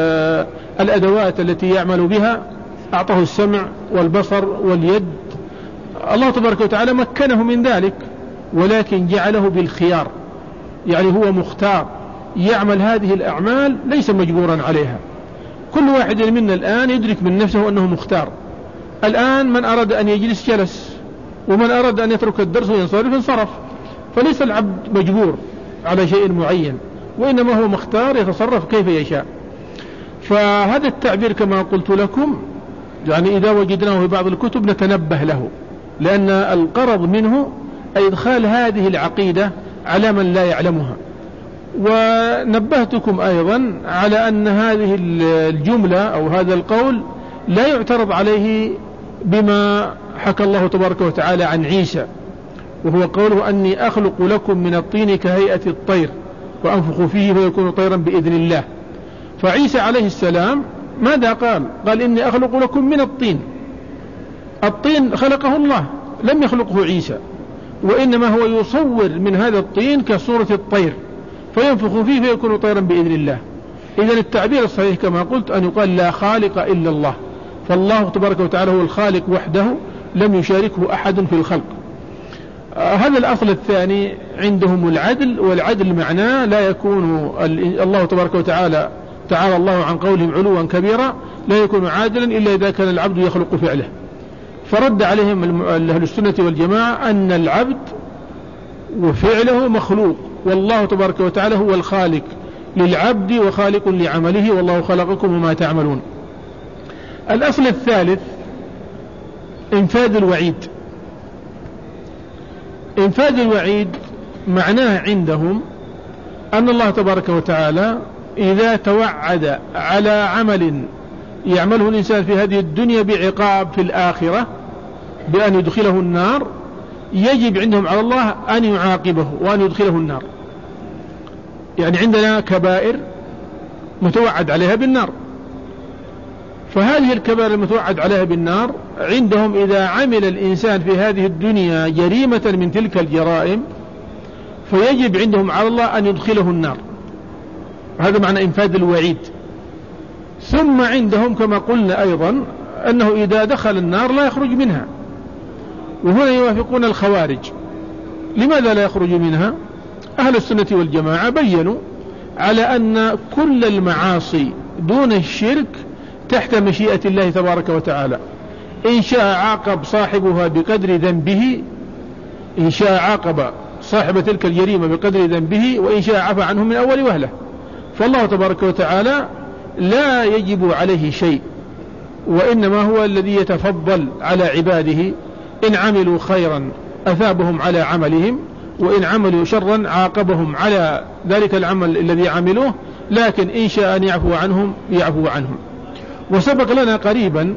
الأدوات التي يعمل بها، أعطاه السمع والبصر واليد. الله تبارك وتعالى مكنه من ذلك، ولكن جعله بالخيار، يعني هو مختار يعمل هذه الأعمال، ليس مجبورا عليها. كل واحد منا الآن يدرك من نفسه أنه مختار. الآن من أراد أن يجلس جلس، ومن أراد أن يترك الدرس وينصرف انصرف، فليس العبد مجبور على شيء معين، وإنما هو مختار يتصرف كيف يشاء. فهذا التعبير كما قلت لكم يعني إذا وجدناه في بعض الكتب نتنبه له، لأن القرض منه إدخال هذه العقيدة على من لا يعلمها. ونبهتكم أيضا على أن هذه الجملة أو هذا القول لا يعترض عليه بما حكى الله تبارك وتعالى عن عيسى، وهو قوله أني أخلق لكم من الطين كهيئة الطير وأنفخ فيه فيكون طيرا بإذن الله. فعيسى عليه السلام ماذا قال؟ قال إني أخلق لكم من الطين. الطين خلقه الله، لم يخلقه عيسى، وإنما هو يصور من هذا الطين كصورة الطير فينفخ فيه فيكون طيرا بإذن الله. إذن التعبير الصحيح كما قلت أن يقال لا خالق إلا الله، فالله تبارك وتعالى هو الخالق وحده، لم يشاركه أحد في الخلق. آه هذا الأصل الثاني عندهم العدل، والعدل معناه لا يكون الله تبارك وتعالى تعالى الله عن قولهم علوا كبيرا، لا يكون عادلا إلا إذا كان العبد يخلق فعله. فرد عليهم أهل السنة والجماعة أن العبد وفعله مخلوق، والله تبارك وتعالى هو الخالق للعبد وخالق لعمله، والله خلقكم وما تعملون. الأصل الثالث إنفاذ الوعيد. إنفاذ الوعيد معناه عندهم أن الله تبارك وتعالى إذا توعد على عمل يعمله الإنسان في هذه الدنيا بعقاب في الآخرة بأن يدخله النار، يجب عندهم على الله أن يعاقبه وأن يدخله النار. يعني عندنا كبائر متوعد عليها بالنار، فهذه الكبائر المتوعد عليها بالنار عندهم إذا عمل الإنسان في هذه الدنيا جريمة من تلك الجرائم فيجب عندهم على الله أن يدخله النار. هذا معنى إنفاذ الوعيد. ثم عندهم كما قلنا أيضا أنه إذا دخل النار لا يخرج منها، وهنا يوافقون الخوارج. لماذا لا يخرج منها؟ أهل السنة والجماعة بيّنوا على أن كل المعاصي دون الشرك تحت مشيئة الله تبارك وتعالى، إن شاء عاقب صاحبها بقدر ذنبه، إن شاء عاقب صاحب تلك الجريمة بقدر ذنبه، وإن شاء عفى عنه من أول وهلة. فالله تبارك وتعالى لا يجب عليه شيء، وإنما هو الذي يتفضل على عباده، إن عملوا خيرا أثابهم على عملهم، وإن عملوا شرا عاقبهم على ذلك العمل الذي عملوه، لكن إن شاء أن يعفو عنهم يعفو عنهم. وسبق لنا قريبا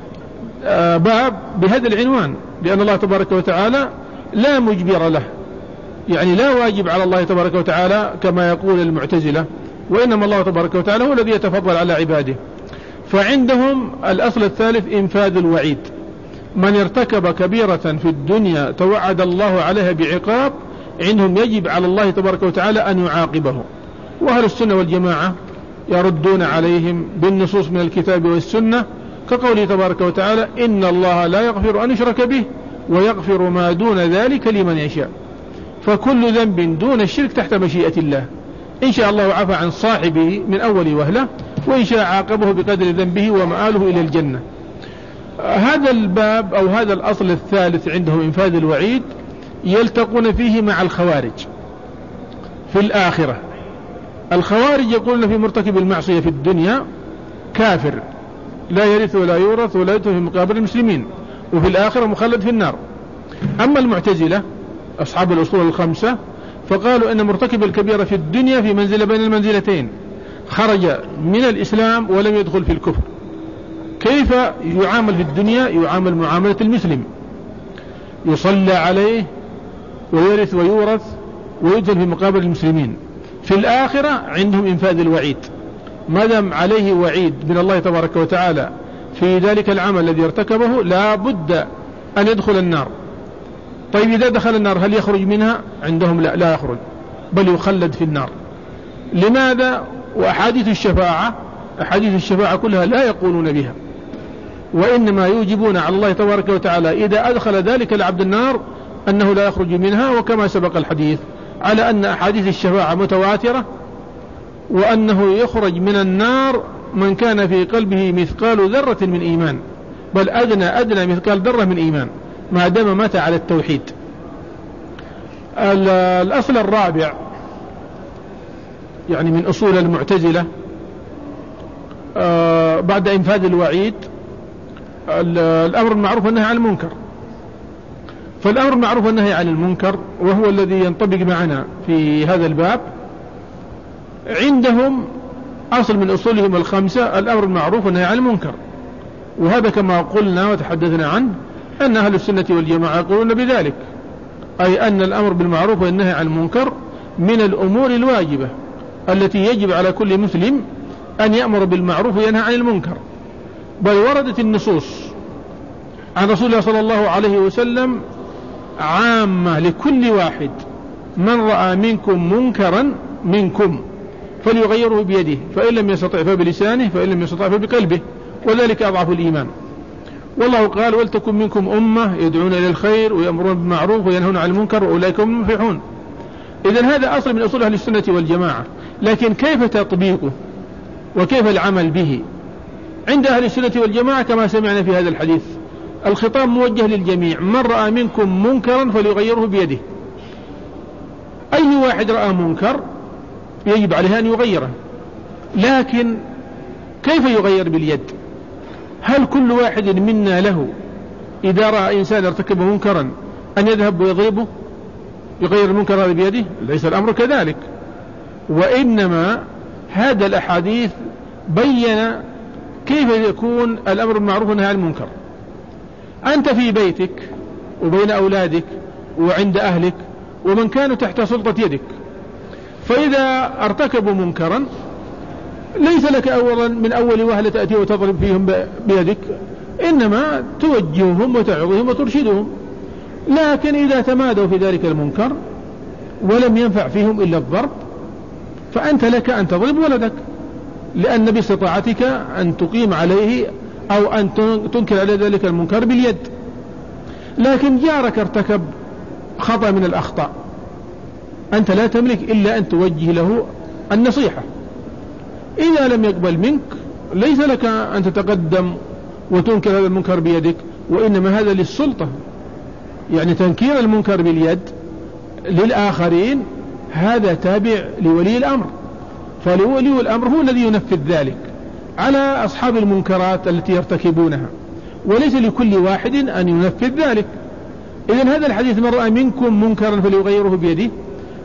باب بهذا العنوان، لأن الله تبارك وتعالى لا مجبر له، يعني لا واجب على الله تبارك وتعالى كما يقول المعتزلة، وإنما الله تبارك وتعالى هو الذي يتفضل على عباده. فعندهم الأصل الثالث إنفاذ الوعيد، من ارتكب كبيرة في الدنيا توعد الله عليها بعقاب، عندهم يجب على الله تبارك وتعالى أن يعاقبه. وأهل السنة والجماعة يردون عليهم بالنصوص من الكتاب والسنة، كقوله تبارك وتعالى إن الله لا يغفر أن يشرك به ويغفر ما دون ذلك لمن يشاء. فكل ذنب دون الشرك تحت مشيئة الله، إن شاء الله عفى عن صاحبه من أول وهلة، وإن شاء عاقبه بقدر ذنبه ومآله إلى الجنة. هذا الباب أو هذا الأصل الثالث عندهم إنفاذ الوعيد، يلتقون فيه مع الخوارج في الآخرة. الخوارج يقولون في مرتكب المعصية في الدنيا كافر لا يرث ولا يورث ولا يدخل في مقابر المسلمين، وفي الآخرة مخلد في النار. أما المعتزلة أصحاب الأصول الخمسة فقالوا أن مرتكب الكبيرة في الدنيا في منزلة بين المنزلتين، خرج من الإسلام ولم يدخل في الكفر. كيف يعامل في الدنيا؟ يعامل معاملة المسلم، يصلى عليه ويرث ويورث ويدخل في مقابر المسلمين. في الآخرة عندهم إنفاذ الوعيد، ما دام عليه وعيد من الله تبارك وتعالى في ذلك العمل الذي ارتكبه لا بد أن يدخل النار. طيب إذا دخل النار هل يخرج منها؟ عندهم لا, لا يخرج، بل يخلد في النار. لماذا؟ وأحاديث الشفاعة أحاديث الشفاعة كلها لا يقولون بها، وإنما يوجبون على الله تبارك وتعالى إذا أدخل ذلك العبد النار أنه لا يخرج منها. وكما سبق الحديث على أن أحاديث الشفاعة متواترة، وأنه يخرج من النار من كان في قلبه مثقال ذرة من إيمان، بل أدنى أدنى مثقال ذرة من إيمان، ما دام مات على التوحيد. الأصل الرابع يعني من أصول المعتزلة بعد إنفاذ الوعيد الأمر المعروف والنهي عن المنكر. فالأمر المعروف والنهي عن المنكر وهو الذي ينطبق معنا في هذا الباب، عندهم أصل من أصولهم الخمسة الأمر المعروف والنهي عن المنكر. وهذا كما قلنا وتحدثنا عنه أن أهل السنة والجماعة يقولون بذلك، أي أن الأمر بالمعروف والنهي عن المنكر من الأمور الواجبة التي يجب على كل مسلم أن يأمر بالمعروف وينهى عن المنكر. بل وردت النصوص عن رسول الله صلى الله عليه وسلم عامة لكل واحد، من رأى منكم منكرا منكم فليغيره بيده، فإن لم يستطع فبلسانه، فإن لم يستطع فبقلبه، وذلك أضعف الإيمان. والله قال ولتكن منكم أمة يدعون إلى الخير ويأمرون بالمعروف وينهون عن المنكر وأولئك هم المفلحون. إذن هذا أصل من أصول أهل السنة والجماعة، لكن كيف تطبيقه وكيف العمل به عند أهل السنة والجماعة؟ كما سمعنا في هذا الحديث الخطاب موجه للجميع، من رأى منكم منكرا فليغيره بيده. أي واحد رأى منكر يجب عليه أن يغيره، لكن كيف يغير باليد؟ هل كل واحد منا له إذا رأى إنسان ارتكب منكرا أن يذهب ويضربه يغير المنكر هذا بيده؟ ليس الأمر كذلك. وإنما هذا الأحاديث بين كيف يكون الأمر بالمعروف والنهي عن المنكر. أنت في بيتك وبين أولادك وعند أهلك ومن كانوا تحت سلطة يدك، فإذا ارتكبوا منكرا ليس لك أولا من أول وهلة تأتي وتضرب فيهم بيدك، إنما توجههم وتعظهم وترشدهم. لكن إذا تمادوا في ذلك المنكر ولم ينفع فيهم إلا الضرب، فأنت لك أن تضرب ولدك، لأن باستطاعتك أن تقيم عليه أو أن تنكر عليه ذلك المنكر باليد. لكن جارك ارتكب خطأ من الأخطاء، أنت لا تملك إلا أن توجه له النصيحة. إذا لم يقبل منك ليس لك أن تتقدم وتنكر هذا المنكر بيدك، وإنما هذا للسلطة، يعني تنكير المنكر باليد للآخرين هذا تابع لولي الأمر، فولي الأمر هو الذي ينفذ ذلك على أصحاب المنكرات التي يرتكبونها، وليس لكل واحد أن ينفذ ذلك. إذن هذا الحديث من رأى منكم منكرا فليغيره بيده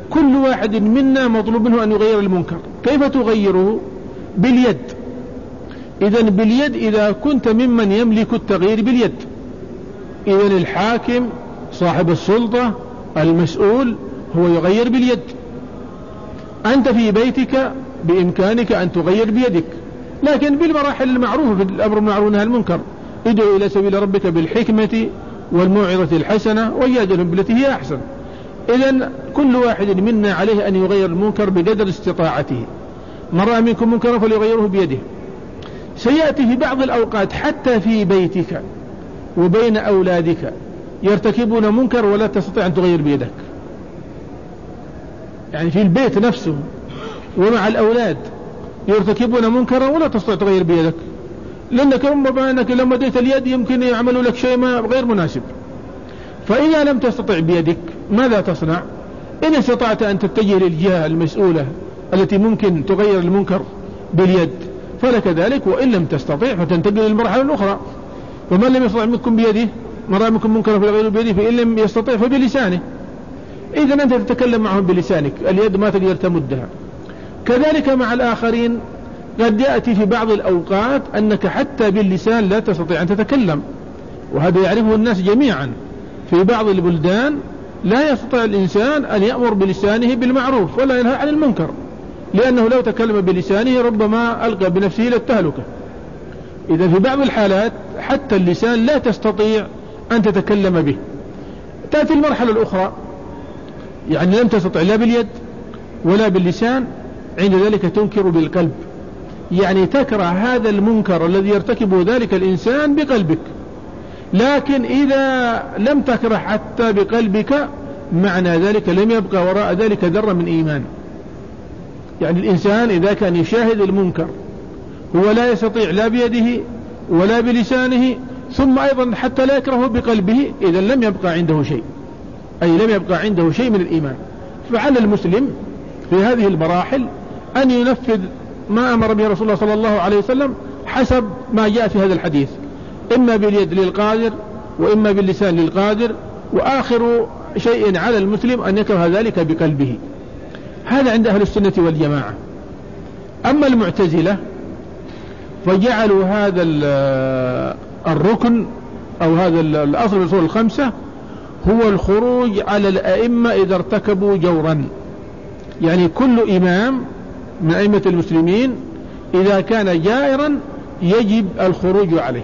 كل واحد منا مطلوب منه أن يغير المنكر. كيف تغيره؟ باليد. إذن باليد إذا كنت ممن يملك التغيير باليد. إذن الحاكم صاحب السلطة المسؤول هو يغير باليد. أنت في بيتك بإمكانك أن تغير بيدك، لكن بالمراحل المعروفة في الأمر بالمعروف والنهي عن المنكر. ادعو إلى سبيل ربك بالحكمة والموعظة الحسنة وجادلهم بالتي هي أحسن. إذن كل واحد منا عليه أن يغير المنكر بقدر استطاعته. من رأى منكم منكرا فليغيره بيده. سيأتي في بعض الأوقات حتى في بيتك وبين أولادك يرتكبون منكر ولا تستطيع أن تغير بيدك، يعني في البيت نفسه ومع الأولاد يرتكبون منكرا ولا تستطيع تغير بيدك، لأنك ربما أنك لما ديت اليد يمكن يعملوا لك شيء ما غير مناسب. فإذا لم تستطع بيدك ماذا تصنع؟ إن استطعت أن تتجه للجهة المسؤولة التي ممكن تغير المنكر باليد فلك ذلك، وإن لم تستطيع فتنتقل للمرحلة الأخرى. ومن لم يستطع منكم بيده، من رأى منكم منكرا فليغيره بيده، فإن لم يستطيع فبلسانه. إذن أنت تتكلم معهم بلسانك، اليد ما تقدر تمدها. كذلك مع الآخرين قد يأتي في بعض الأوقات أنك حتى باللسان لا تستطيع أن تتكلم، وهذا يعرفه الناس جميعا. في بعض البلدان لا يستطيع الإنسان أن يأمر بلسانه بالمعروف ولا ينهى عن المنكر، لأنه لو تكلم بلسانه ربما ألقى بنفسه للتهلكة. إذا في بعض الحالات حتى اللسان لا تستطيع أن تتكلم به. تأتي المرحلة الأخرى، يعني لم تستطع لا باليد ولا باللسان، عند ذلك تنكر بالقلب، يعني تكره هذا المنكر الذي يرتكبه ذلك الإنسان بقلبك. لكن إذا لم تكره حتى بقلبك معنى ذلك لم يبقى وراء ذلك ذرة من إيمان. يعني الإنسان إذا كان يشاهد المنكر هو لا يستطيع لا بيده ولا بلسانه، ثم أيضا حتى لا يكرهه بقلبه، إذا لم يبقى عنده شيء، أي لم يبقى عنده شيء من الإيمان. فعلى المسلم في هذه المراحل أن ينفذ ما أمر به رسول الله صلى الله عليه وسلم حسب ما جاء في هذا الحديث، إما باليد للقادر وإما باللسان للقادر، وآخر شيء على المسلم أن يكره ذلك بقلبه. هذا عند أهل السنة والجماعة. أما المعتزلة فجعلوا هذا الركن أو هذا الأصل من الأصول الخمسة هو الخروج على الأئمة إذا ارتكبوا جورا. يعني كل إمام من أئمة المسلمين إذا كان جائرا يجب الخروج عليه،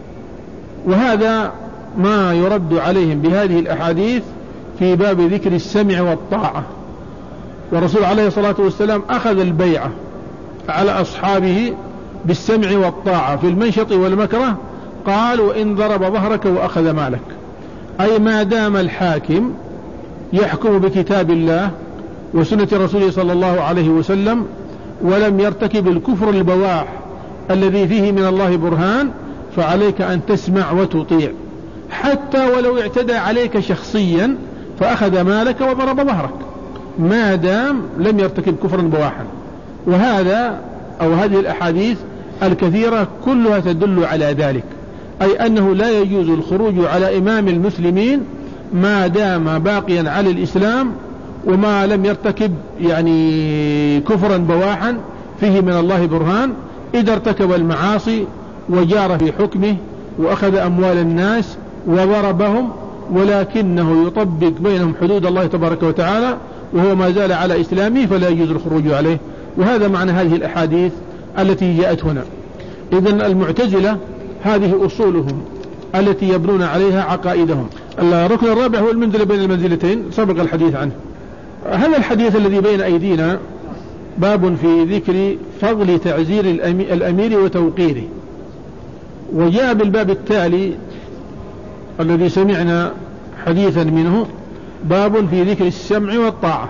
وهذا ما يرد عليهم بهذه الأحاديث في باب ذكر السمع والطاعة. والرسول عليه الصلاة والسلام أخذ البيعة على أصحابه بالسمع والطاعة في المنشط والمكره، قال وإن ضرب ظهرك وأخذ مالك، أي ما دام الحاكم يحكم بكتاب الله وسنة رسوله صلى الله عليه وسلم ولم يرتكب الكفر البواح الذي فيه من الله برهان، فعليك أن تسمع وتطيع، حتى ولو اعتدى عليك شخصيا فأخذ مالك وضرب ظهرك، ما دام لم يرتكب كفرا بواحا. وهذا أو هذه الأحاديث الكثيرة كلها تدل على ذلك، أي أنه لا يجوز الخروج على إمام المسلمين ما دام باقيا على الإسلام وما لم يرتكب يعني كفرا بواحا فيه من الله برهان. إذا ارتكب المعاصي وجار في حكمه وأخذ أموال الناس وضربهم ولكنه يطبق بينهم حدود الله تبارك وتعالى وهو ما زال على إسلامه فلا يجوز الخروج عليه. وهذا معنى هذه الأحاديث التي جاءت هنا. إذن المعتزلة هذه أصولهم التي يبنون عليها عقائدهم. الركن الرابع هو المنزلة بين المنزلتين، سبق الحديث عنه. هذا الحديث الذي بين أيدينا باب في ذكر فضل تعزير الأمير وتوقيره، وجاء بالباب التالي الذي سمعنا حديثا منه باب في ذكر السمع والطاعة.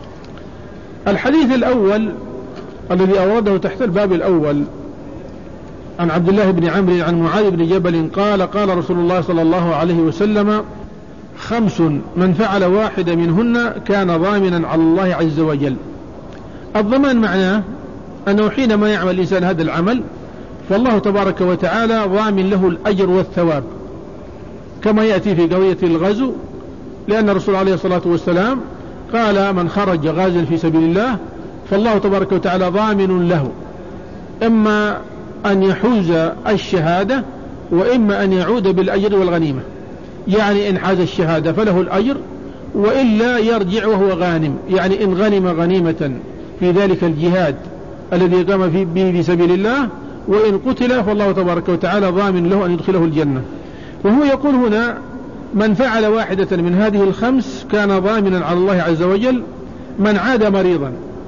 الحديث الأول الذي أورده تحت الباب الأول عن عبد الله بن عمرو عن معاذ بن جبل قال قال رسول الله صلى الله عليه وسلم خمس من فعل واحدة منهن كان ضامنا على الله عز وجل. الضمان معناه أنه حينما يعمل الإنسان هذا العمل فالله تبارك وتعالى ضامن له الأجر والثواب، كما يأتي في قضية الغزو، لأن الرسول عليه الصلاة والسلام قال من خرج غازا في سبيل الله فالله تبارك وتعالى ضامن له إما أن يحوز الشهادة وإما أن يعود بالأجر والغنيمة. يعني إن حاز الشهادة فله الأجر، وإلا يرجع وهو غانم، يعني إن غنم غنيمة في ذلك الجهاد الذي قام به في سبيل الله، وإن قتل فالله تبارك وتعالى ضامن له أن يدخله الجنة. وهو يقول هنا من فعل واحدة من هذه الخمس كان ضامنا على الله عز وجل. من عاد مريضا،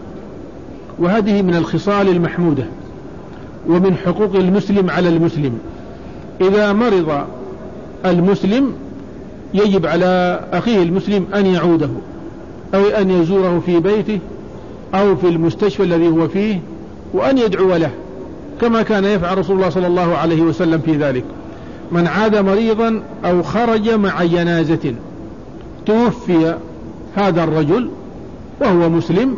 وهذه من الخصال المحمودة ومن حقوق المسلم على المسلم. إذا مرض المسلم يجب على أخيه المسلم أن يعوده أو أن يزوره في بيته أو في المستشفى الذي هو فيه، وأن يدعو له كما كان يفعل رسول الله صلى الله عليه وسلم في ذلك. من عاد مريضا أو خرج مع جنازة، توفي هذا الرجل وهو مسلم،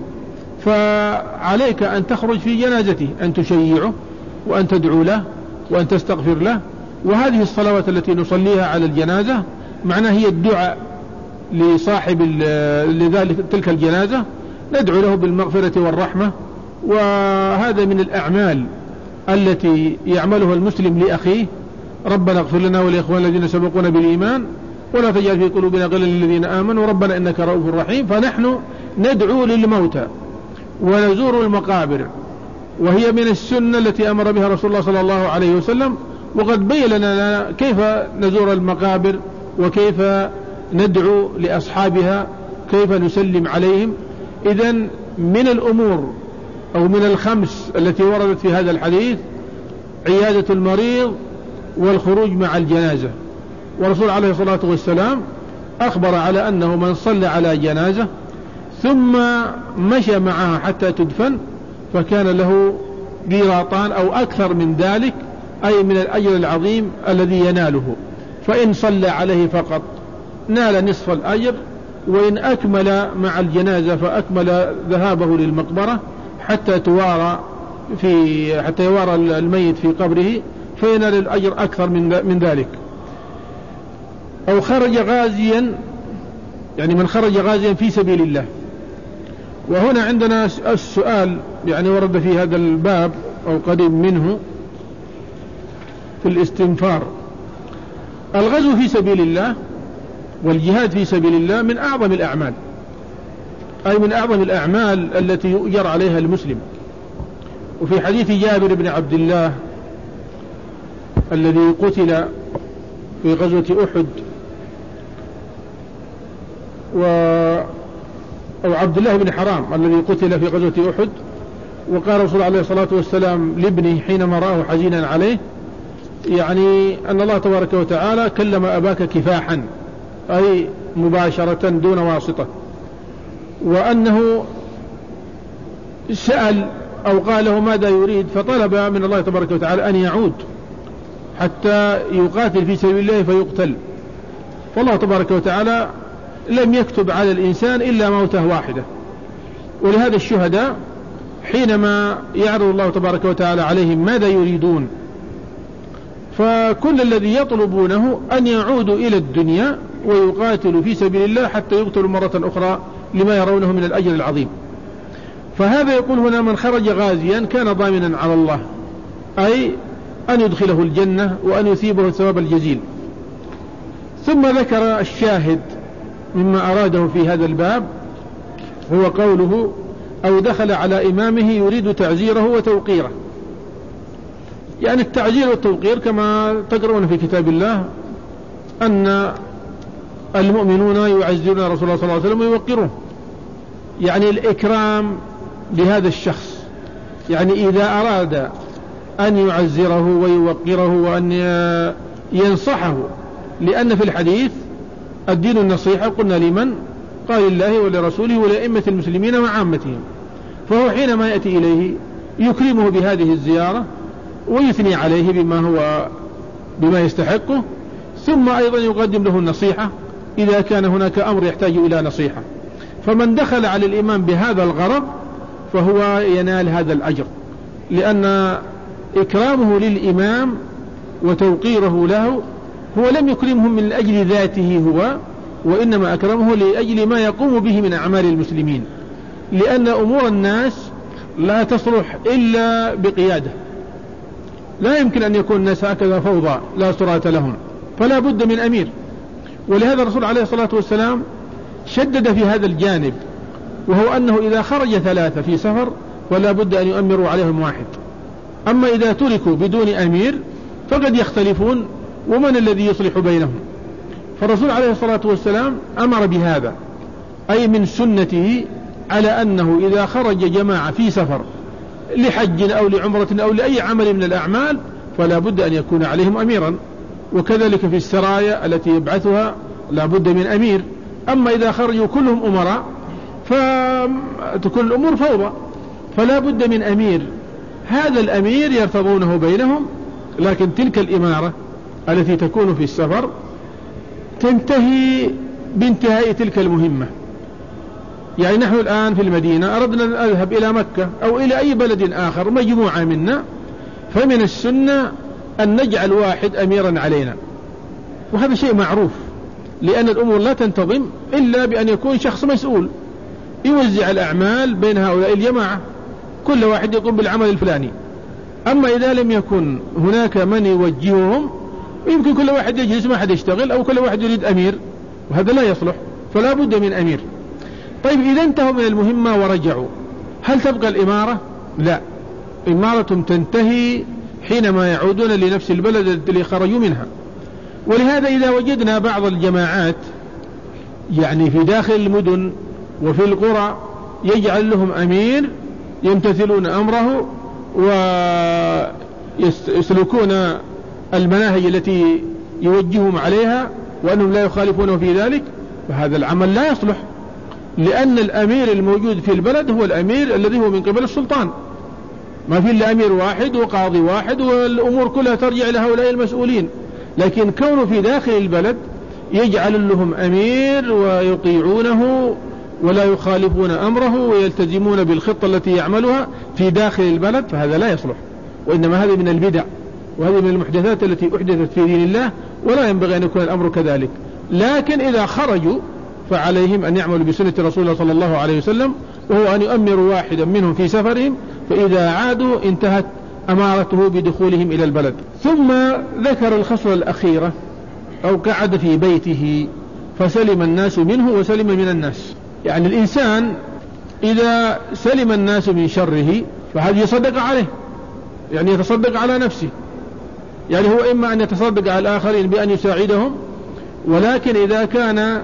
فعليك أن تخرج في جنازته، أن تشيعه وأن تدعو له وأن تستغفر له. وهذه الصلوات التي نصليها على الجنازة معناها هي الدعاء لصاحب لذلك تلك الجنازة، ندعو له بالمغفرة والرحمة. وهذا من الأعمال التي يعملها المسلم لأخيه. ربنا اغفر لنا ولإخواننا الذين سبقونا بالإيمان ولا تجعل في قلوبنا غلا للذين آمنوا ربنا إنك رؤوف رحيم. فنحن ندعو للموتى ونزور المقابر، وهي من السنة التي أمر بها رسول الله صلى الله عليه وسلم، وقد بين لنا كيف نزور المقابر وكيف ندعو لأصحابها، كيف نسلم عليهم. إذن من الأمور أو من الخمس التي وردت في هذا الحديث عيادة المريض والخروج مع الجنازة. ورسول عليه الصلاة والسلام أخبر على أنه من صلى على جنازة ثم مشى معها حتى تدفن فكان له قيراطان أو أكثر من ذلك، أي من الأجر العظيم الذي يناله. فإن صلى عليه فقط نال نصف الأجر، وإن أكمل مع الجنازة فأكمل ذهابه للمقبرة حتى توارى في حتى يوارى الميت في قبره فينال الأجر أكثر من من ذلك. أو خرج غازيا، يعني من خرج غازيا في سبيل الله. وهنا عندنا السؤال يعني ورد في هذا الباب أو قريب منه في الاستنفار. الغزو في سبيل الله والجهاد في سبيل الله من أعظم الأعمال، أي من أعظم الأعمال التي يؤجر عليها المسلم. وفي حديث جابر بن عبد الله الذي قتل في غزوة أحد و أو عبد الله بن حرام الذي قتل في غزوة أحد، وقال رسول الله عليه الصلاة والسلام لابنه حينما رآه حزينا عليه يعني أن الله تبارك وتعالى كلم أباك كفاحا، أي مباشرة دون واسطة، وأنه سأل أو قال له ماذا يريد، فطلب من الله تبارك وتعالى أن يعود حتى يقاتل في سبيل الله فيقتل. فالله تبارك وتعالى لم يكتب على الإنسان إلا موته واحدة. ولهذا الشهداء حينما يعرض الله تبارك وتعالى عليهم ماذا يريدون، فكل الذي يطلبونه أن يعودوا إلى الدنيا ويقاتلوا في سبيل الله حتى يقتلوا مرة أخرى لما يرونه من الأجر العظيم. فهذا يقول هنا من خرج غازيا كان ضامنا على الله، أي أن يدخله الجنة وأن يثيبه الثواب الجزيل. ثم ذكر الشاهد مما أراده في هذا الباب هو قوله أو دخل على إمامه يريد تعزيره وتوقيره. يعني التعزير والتوقير كما تقرؤون في كتاب الله أن المؤمنون يعزرون رسول الله صلى الله عليه وسلم ويوقروه، يعني الإكرام لهذا الشخص. يعني إذا أراد أن يعزره ويوقره وأن ينصحه، لأن في الحديث الدين النصيحة، قلنا لمن؟ قال الله ولرسوله ولأئمة المسلمين وعامتهم. فهو حينما يأتي إليه يكرمه بهذه الزيارة ويثني عليه بما هو بما يستحقه، ثم أيضا يقدم له النصيحة إذا كان هناك أمر يحتاج إلى نصيحة. فمن دخل على الإمام بهذا الغرض فهو ينال هذا الأجر، لأن إكرامه للإمام وتوقيره له هو لم يكرمه من أجل ذاته هو، وإنما أكرمه لأجل ما يقوم به من أعمال المسلمين، لأن أمور الناس لا تصلح إلا بقيادة. لا يمكن أن يكون الناس هكذا فوضى لا سراة لهم، فلا بد من أمير. ولهذا الرسول عليه الصلاة والسلام شدد في هذا الجانب، وهو أنه إذا خرج ثلاثة في سفر فلا بد أن يؤمروا عليهم واحد. أما إذا تركوا بدون أمير فقد يختلفون، ومن الذي يصلح بينهم؟ فالرسول عليه الصلاة والسلام أمر بهذا، أي من سنته على أنه إذا خرج جماعة في سفر لحج أو لعمرة أو لأي عمل من الأعمال فلا بد أن يكون عليهم أميرا. وكذلك في السرايا التي يبعثها لا بد من أمير. أما إذا خرجوا كلهم أمراء فتكون الأمور فوضى، فلا بد من أمير. هذا الأمير يرتضونه بينهم، لكن تلك الإمارة التي تكون في السفر تنتهي بانتهاء تلك المهمة. يعني نحن الآن في المدينة أردنا أن أذهب إلى مكة أو إلى أي بلد آخر مجموعة منا، فمن السنة أن نجعل واحد أميرا علينا، وهذا شيء معروف، لأن الأمور لا تنتظم إلا بأن يكون شخص مسؤول يوزع الأعمال بين هؤلاء الجماعة، كل واحد يقوم بالعمل الفلاني. أما إذا لم يكن هناك من يوجههم يمكن كل واحد يجلس ما حد يشتغل، أو كل واحد يريد أمير، وهذا لا يصلح، فلا بد من أمير. طيب إذا انتهوا من المهمة ورجعوا، هل تبقى الإمارة؟ لا، إمارة تنتهي حينما يعودون لنفس البلد التي خرجوا منها. ولهذا إذا وجدنا بعض الجماعات يعني في داخل المدن وفي القرى يجعل لهم أمير يمتثلون أمره ويسلكون المناهج التي يوجههم عليها وأنهم لا يخالفونه في ذلك، فهذا العمل لا يصلح، لأن الأمير الموجود في البلد هو الأمير الذي هو من قبل السلطان، ما في إلا أمير واحد وقاضي واحد والأمور كلها ترجع إلى هؤلاء المسؤولين. لكن كونه في داخل البلد يجعل لهم أمير ويطيعونه ولا يخالفون أمره ويلتزمون بالخطة التي يعملها في داخل البلد، فهذا لا يصلح، وإنما هذه من البدع وهذه من المحدثات التي أحدثت في دين الله، ولا ينبغي أن يكون الأمر كذلك. لكن إذا خرجوا فعليهم أن يعملوا بسنة رسول الله صلى الله عليه وسلم، وهو أن يؤمروا واحدا منهم في سفرهم، فإذا عادوا انتهت أمارته بدخولهم إلى البلد. ثم ذكر الخصلة الأخيرة: أو قعد في بيته فسلم الناس منه وسلم من الناس. يعني الإنسان إذا سلم الناس من شره فهذا يصدق عليه، يعني يتصدق على نفسه، يعني هو إما أن يتصدق على الآخرين بأن يساعدهم، ولكن إذا كان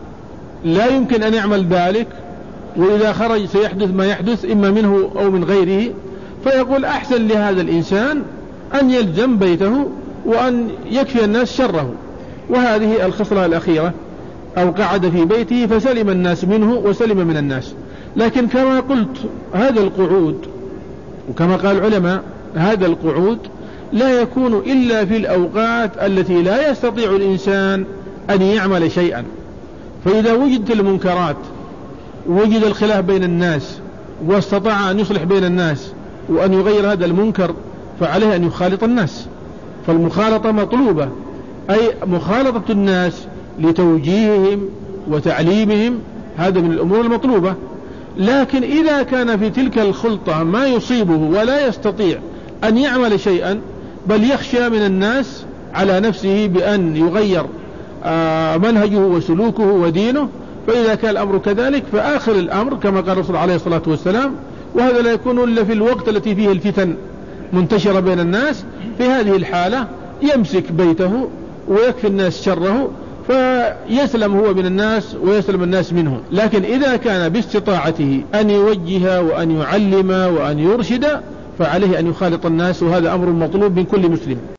لا يمكن أن يعمل ذلك وإذا خرج سيحدث ما يحدث إما منه أو من غيره، فيقول أحسن لهذا الإنسان أن يلزم بيته وأن يكفي الناس شره. وهذه الخصلة الأخيرة: أو قعد في بيته فسلم الناس منه وسلم من الناس. لكن كما قلت هذا القعود، وكما قال العلماء هذا القعود لا يكون إلا في الأوقات التي لا يستطيع الإنسان أن يعمل شيئا. فإذا وجدت المنكرات ووجد الخلاف بين الناس واستطاع أن يصلح بين الناس وأن يغير هذا المنكر فعليه أن يخالط الناس. فالمخالطة مطلوبة، أي مخالطة الناس لتوجيههم وتعليمهم، هذا من الأمور المطلوبة. لكن إذا كان في تلك الخلطة ما يصيبه ولا يستطيع أن يعمل شيئا، بل يخشى من الناس على نفسه بأن يغير منهجه وسلوكه ودينه، فإذا كان الأمر كذلك فآخر الأمر كما قال الرسول عليه الصلاة والسلام، وهذا لا يكون إلا في الوقت التي فيه الفتن منتشرة بين الناس، في هذه الحالة يمسك بيته ويكفي الناس شره فيسلم هو من الناس ويسلم الناس منه. لكن إذا كان باستطاعته أن يوجه وأن يعلم وأن يرشد فعليه أن يخالط الناس، وهذا أمر مطلوب من كل مسلم.